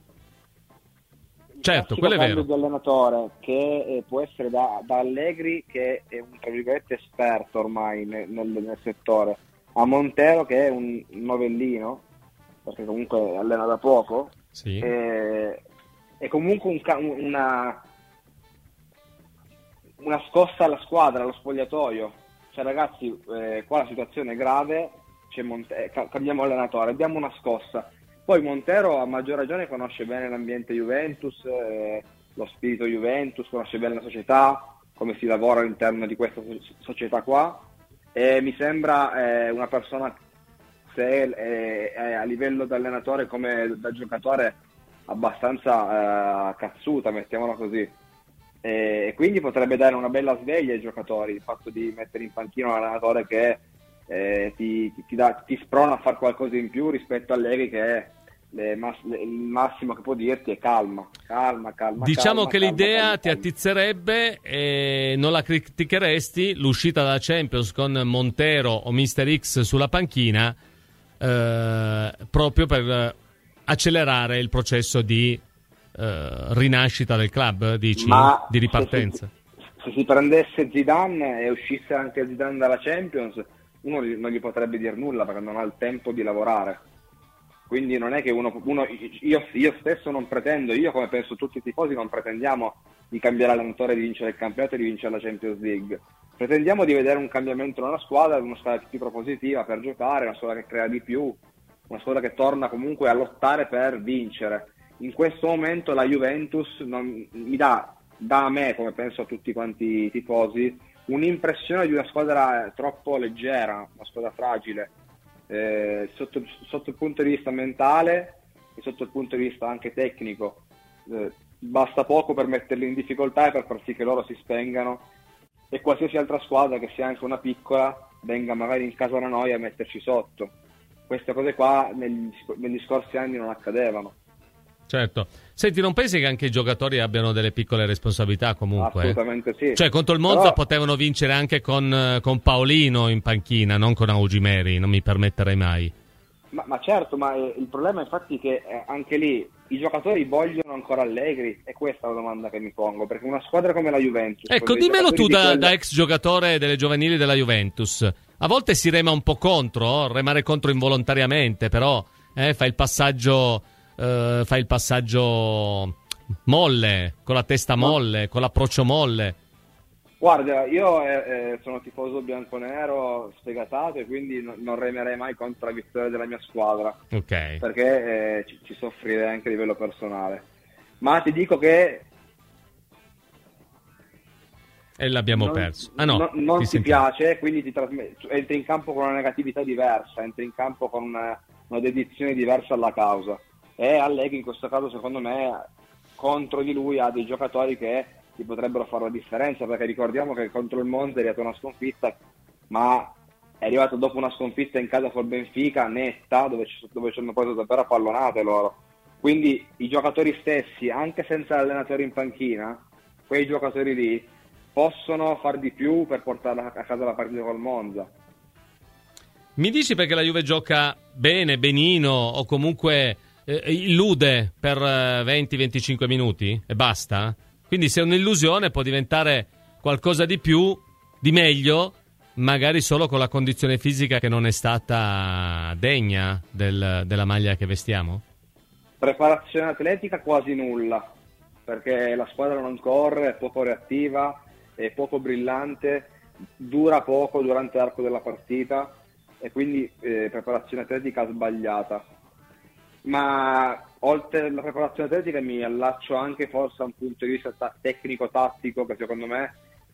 Certo, quello è vero. Di allenatore che può essere da Allegri, che è un tra virgolette esperto ormai nel settore, a Montero che è un novellino, perché comunque allena da poco, sì. È comunque una scossa alla squadra, allo spogliatoio. ragazzi, qua la situazione è grave, cambiamo allenatore, diamo una scossa. Poi Montero a maggior ragione conosce bene l'ambiente Juventus, lo spirito Juventus, conosce bene la società, come si lavora all'interno di questa società qua, e mi sembra una persona, se a livello da allenatore come da giocatore, abbastanza cazzuta, mettiamola così. E quindi potrebbe dare una bella sveglia ai giocatori il fatto di mettere in panchina un allenatore che ti sprona a fare qualcosa in più rispetto a Allegri, che il massimo che può dirti è calma. Diciamo che l'idea ti attizzerebbe e non la criticheresti, l'uscita dalla Champions con Montero o Mister X sulla panchina, proprio per accelerare il processo di rinascita del club, dici? Di ripartenza. Se si prendesse Zidane e uscisse anche Zidane dalla Champions, uno non gli potrebbe dire nulla perché non ha il tempo di lavorare. Quindi non è che io stesso non pretendo, io come penso tutti i tifosi non pretendiamo di cambiare allenatore, di vincere il campionato e di vincere la Champions League. Pretendiamo di vedere un cambiamento nella squadra, una squadra più propositiva per giocare, una squadra che crea di più, una squadra che torna comunque a lottare per vincere. In questo momento la Juventus mi dà a me, come penso a tutti quanti i tifosi, un'impressione di una squadra troppo leggera, una squadra fragile, sotto il punto di vista mentale e sotto il punto di vista anche tecnico. Basta poco per metterli in difficoltà e per far sì che loro si spengano, e qualsiasi altra squadra, che sia anche una piccola, venga magari in casa da noi a metterci sotto. Queste cose qua negli scorsi anni non accadevano. Certo. Senti, non pensi che anche i giocatori abbiano delle piccole responsabilità comunque? Assolutamente sì. Cioè, contro il Monza potevano vincere anche con Paolino in panchina, non con Augimeri, non mi permetterei mai. Ma certo, ma il problema infatti è che anche lì i giocatori vogliono ancora Allegri, e questa è la domanda che mi pongo, perché una squadra come la Juventus... Ecco, dimmelo tu da ex giocatore delle giovanili della Juventus. A volte si rema un po' contro, remare contro involontariamente, però fai il passaggio molle, con la testa molle, con l'approccio molle. Guarda, io sono tifoso bianconero sfegatato, e quindi non remerei mai contro la vittoria della mia squadra, ok, perché ci soffrirei anche a livello personale. Ma ti dico che e l'abbiamo perso. Non ti piace, quindi entri in campo con una negatività diversa, entri in campo con una dedizione diversa alla causa. E Allegri in questo caso, secondo me, contro di lui ha dei giocatori che ti potrebbero fare la differenza, perché ricordiamo che contro il Monza è arrivata una sconfitta, ma è arrivato dopo una sconfitta in casa col Benfica netta, dove ci hanno preso davvero a pallonate loro. Quindi i giocatori stessi, anche senza l'allenatore in panchina, quei giocatori lì possono far di più per portare a casa la partita col Monza. Mi dici perché la Juve gioca bene, benino, o comunque illude per 20-25 minuti e basta? Quindi se è un'illusione può diventare qualcosa di più, di meglio, magari solo con la condizione fisica che non è stata degna della maglia che vestiamo? Preparazione atletica quasi nulla, perché la squadra non corre, è poco reattiva, è poco brillante, dura poco durante l'arco della partita, e quindi preparazione atletica sbagliata. Ma oltre alla preparazione atletica mi allaccio anche forse a un punto di vista tecnico-tattico, che secondo me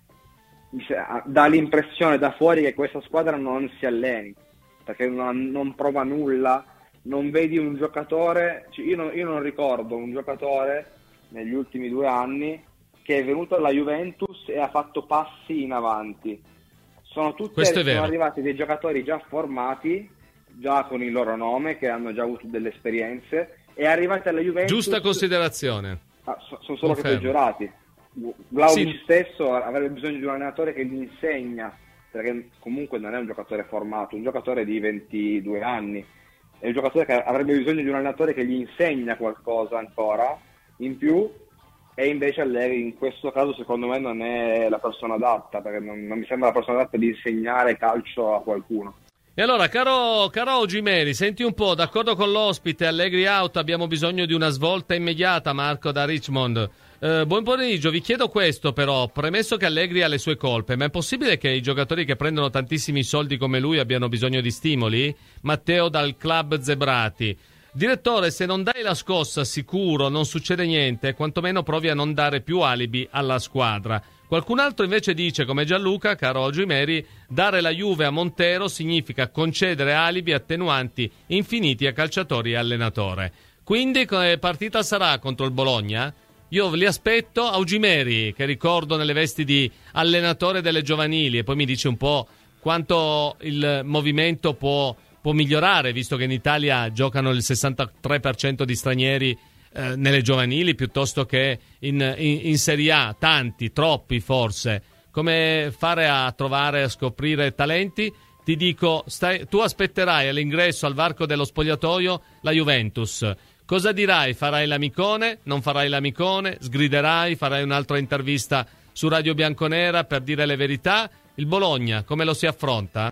dà l'impressione da fuori che questa squadra non si alleni, perché non prova nulla, non vedi un giocatore, io non ricordo un giocatore negli ultimi 2 anni che è venuto alla Juventus e ha fatto passi in avanti. Sono arrivati dei giocatori già formati, già con il loro nome, che hanno già avuto delle esperienze, e arrivati alla Juventus... Giusta considerazione. Sono solo che peggiorati. Vlahovic stesso avrebbe bisogno di un allenatore che gli insegna, perché comunque non è un giocatore formato, un giocatore di 22 anni, è un giocatore che avrebbe bisogno di un allenatore che gli insegna qualcosa ancora in più, e invece Allegri in questo caso secondo me non è la persona adatta, perché non mi sembra la persona adatta di insegnare calcio a qualcuno. E allora, caro Ogimeri, senti un po', d'accordo con l'ospite, Allegri out, abbiamo bisogno di una svolta immediata, Marco da Richmond. Buon pomeriggio, vi chiedo questo però, premesso che Allegri ha le sue colpe, ma è possibile che i giocatori che prendono tantissimi soldi come lui abbiano bisogno di stimoli? Matteo dal club Zebrati. Direttore, se non dai la scossa sicuro non succede niente, quantomeno provi a non dare più alibi alla squadra. Qualcun altro invece dice, come Gianluca, caro Ogimeri, dare la Juve a Montero significa concedere alibi attenuanti infiniti a calciatori e allenatore. Quindi che partita sarà contro il Bologna? Io li aspetto a Ogimeri, che ricordo nelle vesti di allenatore delle giovanili, e poi mi dice un po' quanto il movimento può migliorare, visto che in Italia giocano il 63% di stranieri nelle giovanili piuttosto che in Serie A, tanti, troppi forse. Come fare a trovare, a scoprire talenti? Ti dico, tu aspetterai all'ingresso al varco dello spogliatoio la Juventus. Cosa dirai? Farai l'amicone? Non farai l'amicone? Sgriderai? Farai un'altra intervista su Radio Bianconera per dire le verità? Il Bologna, come lo si affronta?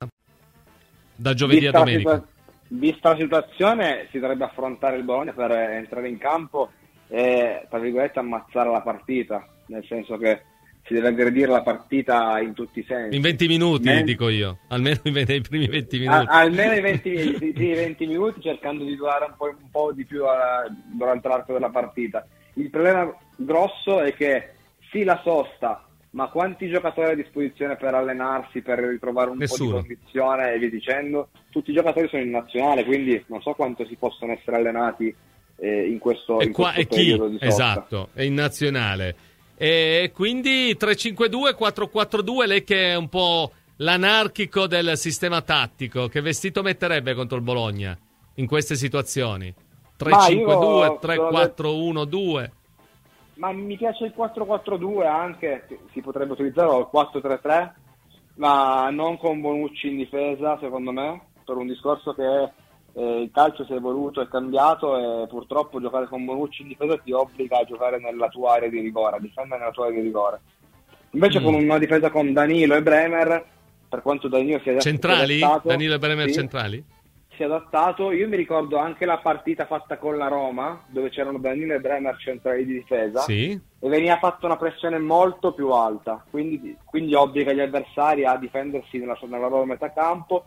Da giovedì a domenica. Vista la situazione, si dovrebbe affrontare il Bologna per entrare in campo e, tra virgolette, ammazzare la partita, nel senso che si deve aggredire la partita in tutti i sensi. In 20 minuti, dico io, almeno nei primi 20 minuti. Almeno i 20 minuti, cercando di durare un po' di più durante l'arco della partita. Il problema grosso è che sì, la sosta, ma quanti giocatori a disposizione per allenarsi, per ritrovare un po' di condizione e via dicendo? Tutti i giocatori sono in nazionale, quindi non so quanto si possono essere allenati in questo periodo di sosta. Esatto, è in nazionale. E quindi 3-5-2, 4-4-2, lei che è un po' l'anarchico del sistema tattico, che vestito metterebbe contro il Bologna in queste situazioni? 3-5-2, 3-4-1-2? Ma mi piace il 4-4-2 anche, si potrebbe utilizzare il 4-3-3, ma non con Bonucci in difesa, secondo me, per un discorso che il calcio si è evoluto e cambiato, e purtroppo giocare con Bonucci in difesa ti obbliga a giocare nella tua area di rigore, a difendere nella tua area di rigore. Invece con una difesa con Danilo e Bremer, per quanto Danilo sia centrali? adattato, Danilo e Bremer sì, centrali? si è adattato. Io mi ricordo anche la partita fatta con la Roma, dove c'erano Danilo e Bremer centrali di difesa, sì, e veniva fatta una pressione molto più alta, quindi obbliga gli avversari a difendersi nella loro metà campo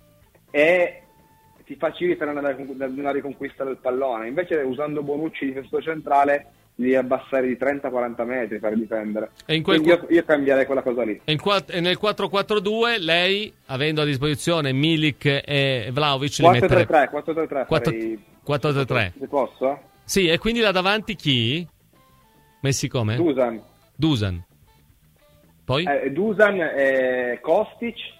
e ti facilita una riconquista del pallone. Invece, usando Bonucci di difensore centrale, devi abbassare di 30-40 metri per difendere. Io cambierei quella cosa lì. E nel 4-4-2 lei, avendo a disposizione Milik e Vlahovic, 4-3-3 4-3-3. Se posso? Sì, e quindi là davanti chi? Messi come? Dusan. Poi? Dusan e Kostic.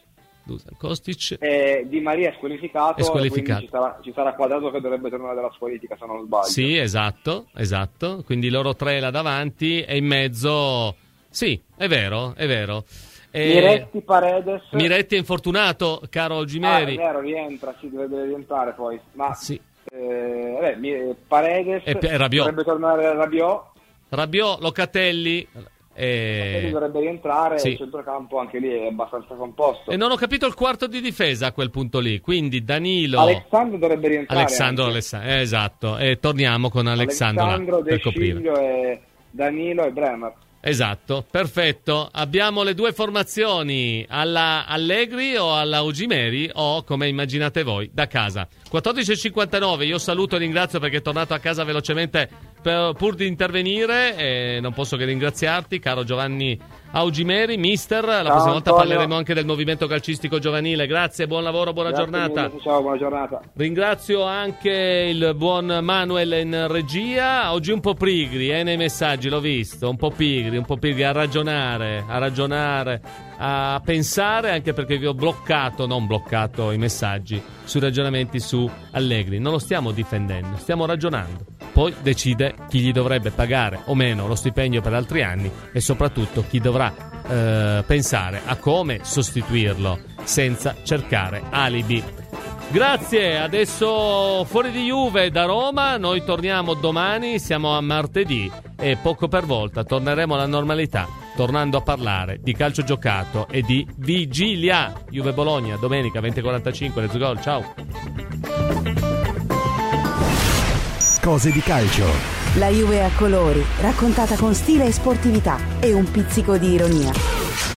Di Maria è squalificato. Quindi ci sarà Quadrato che dovrebbe tornare dalla squalifica, se non sbaglio. Sì, esatto. Quindi loro tre là davanti e in mezzo. Sì, è vero. Miretti, Paredes. Miretti è infortunato, caro Ogimeri. È vero, rientra, deve rientrare poi. Ma sì. Paredes Rabiot. Dovrebbe tornare Rabiot, Locatelli. Dovrebbe rientrare, sì. Il centrocampo anche lì è abbastanza composto. E non ho capito il quarto di difesa a quel punto lì. Quindi Danilo, Alexandro dovrebbe rientrare. Esatto. E torniamo con Alexandro De Sciglio e Danilo e Bremer. Esatto, perfetto. Abbiamo le due formazioni, alla Allegri o alla Ogimeri, o come immaginate voi, da casa. 14.59, io saluto e ringrazio perché è tornato a casa velocemente pur di intervenire, e non posso che ringraziarti, caro Giovanni Ogimeri. Mister, la prossima volta parleremo anche del movimento calcistico giovanile. Grazie, buon lavoro, buona giornata. Ciao, buona giornata. Ringrazio anche il buon Manuel in regia. Oggi un po' pigri nei messaggi, l'ho visto, un po' pigri a ragionare, a pensare, anche perché vi ho non bloccato i messaggi sui ragionamenti su Allegri. Non lo stiamo difendendo, stiamo ragionando. Poi decide chi gli dovrebbe pagare o meno lo stipendio per altri anni, e soprattutto chi dovrà pensare a come sostituirlo senza cercare alibi. Grazie, adesso fuori di Juve da Roma, noi torniamo domani, siamo a martedì e poco per volta torneremo alla normalità tornando a parlare di calcio giocato e di vigilia. Juve Bologna, domenica 20:45, Let's Go, ciao. Cose di calcio. La Juve a colori, raccontata con stile e sportività e un pizzico di ironia.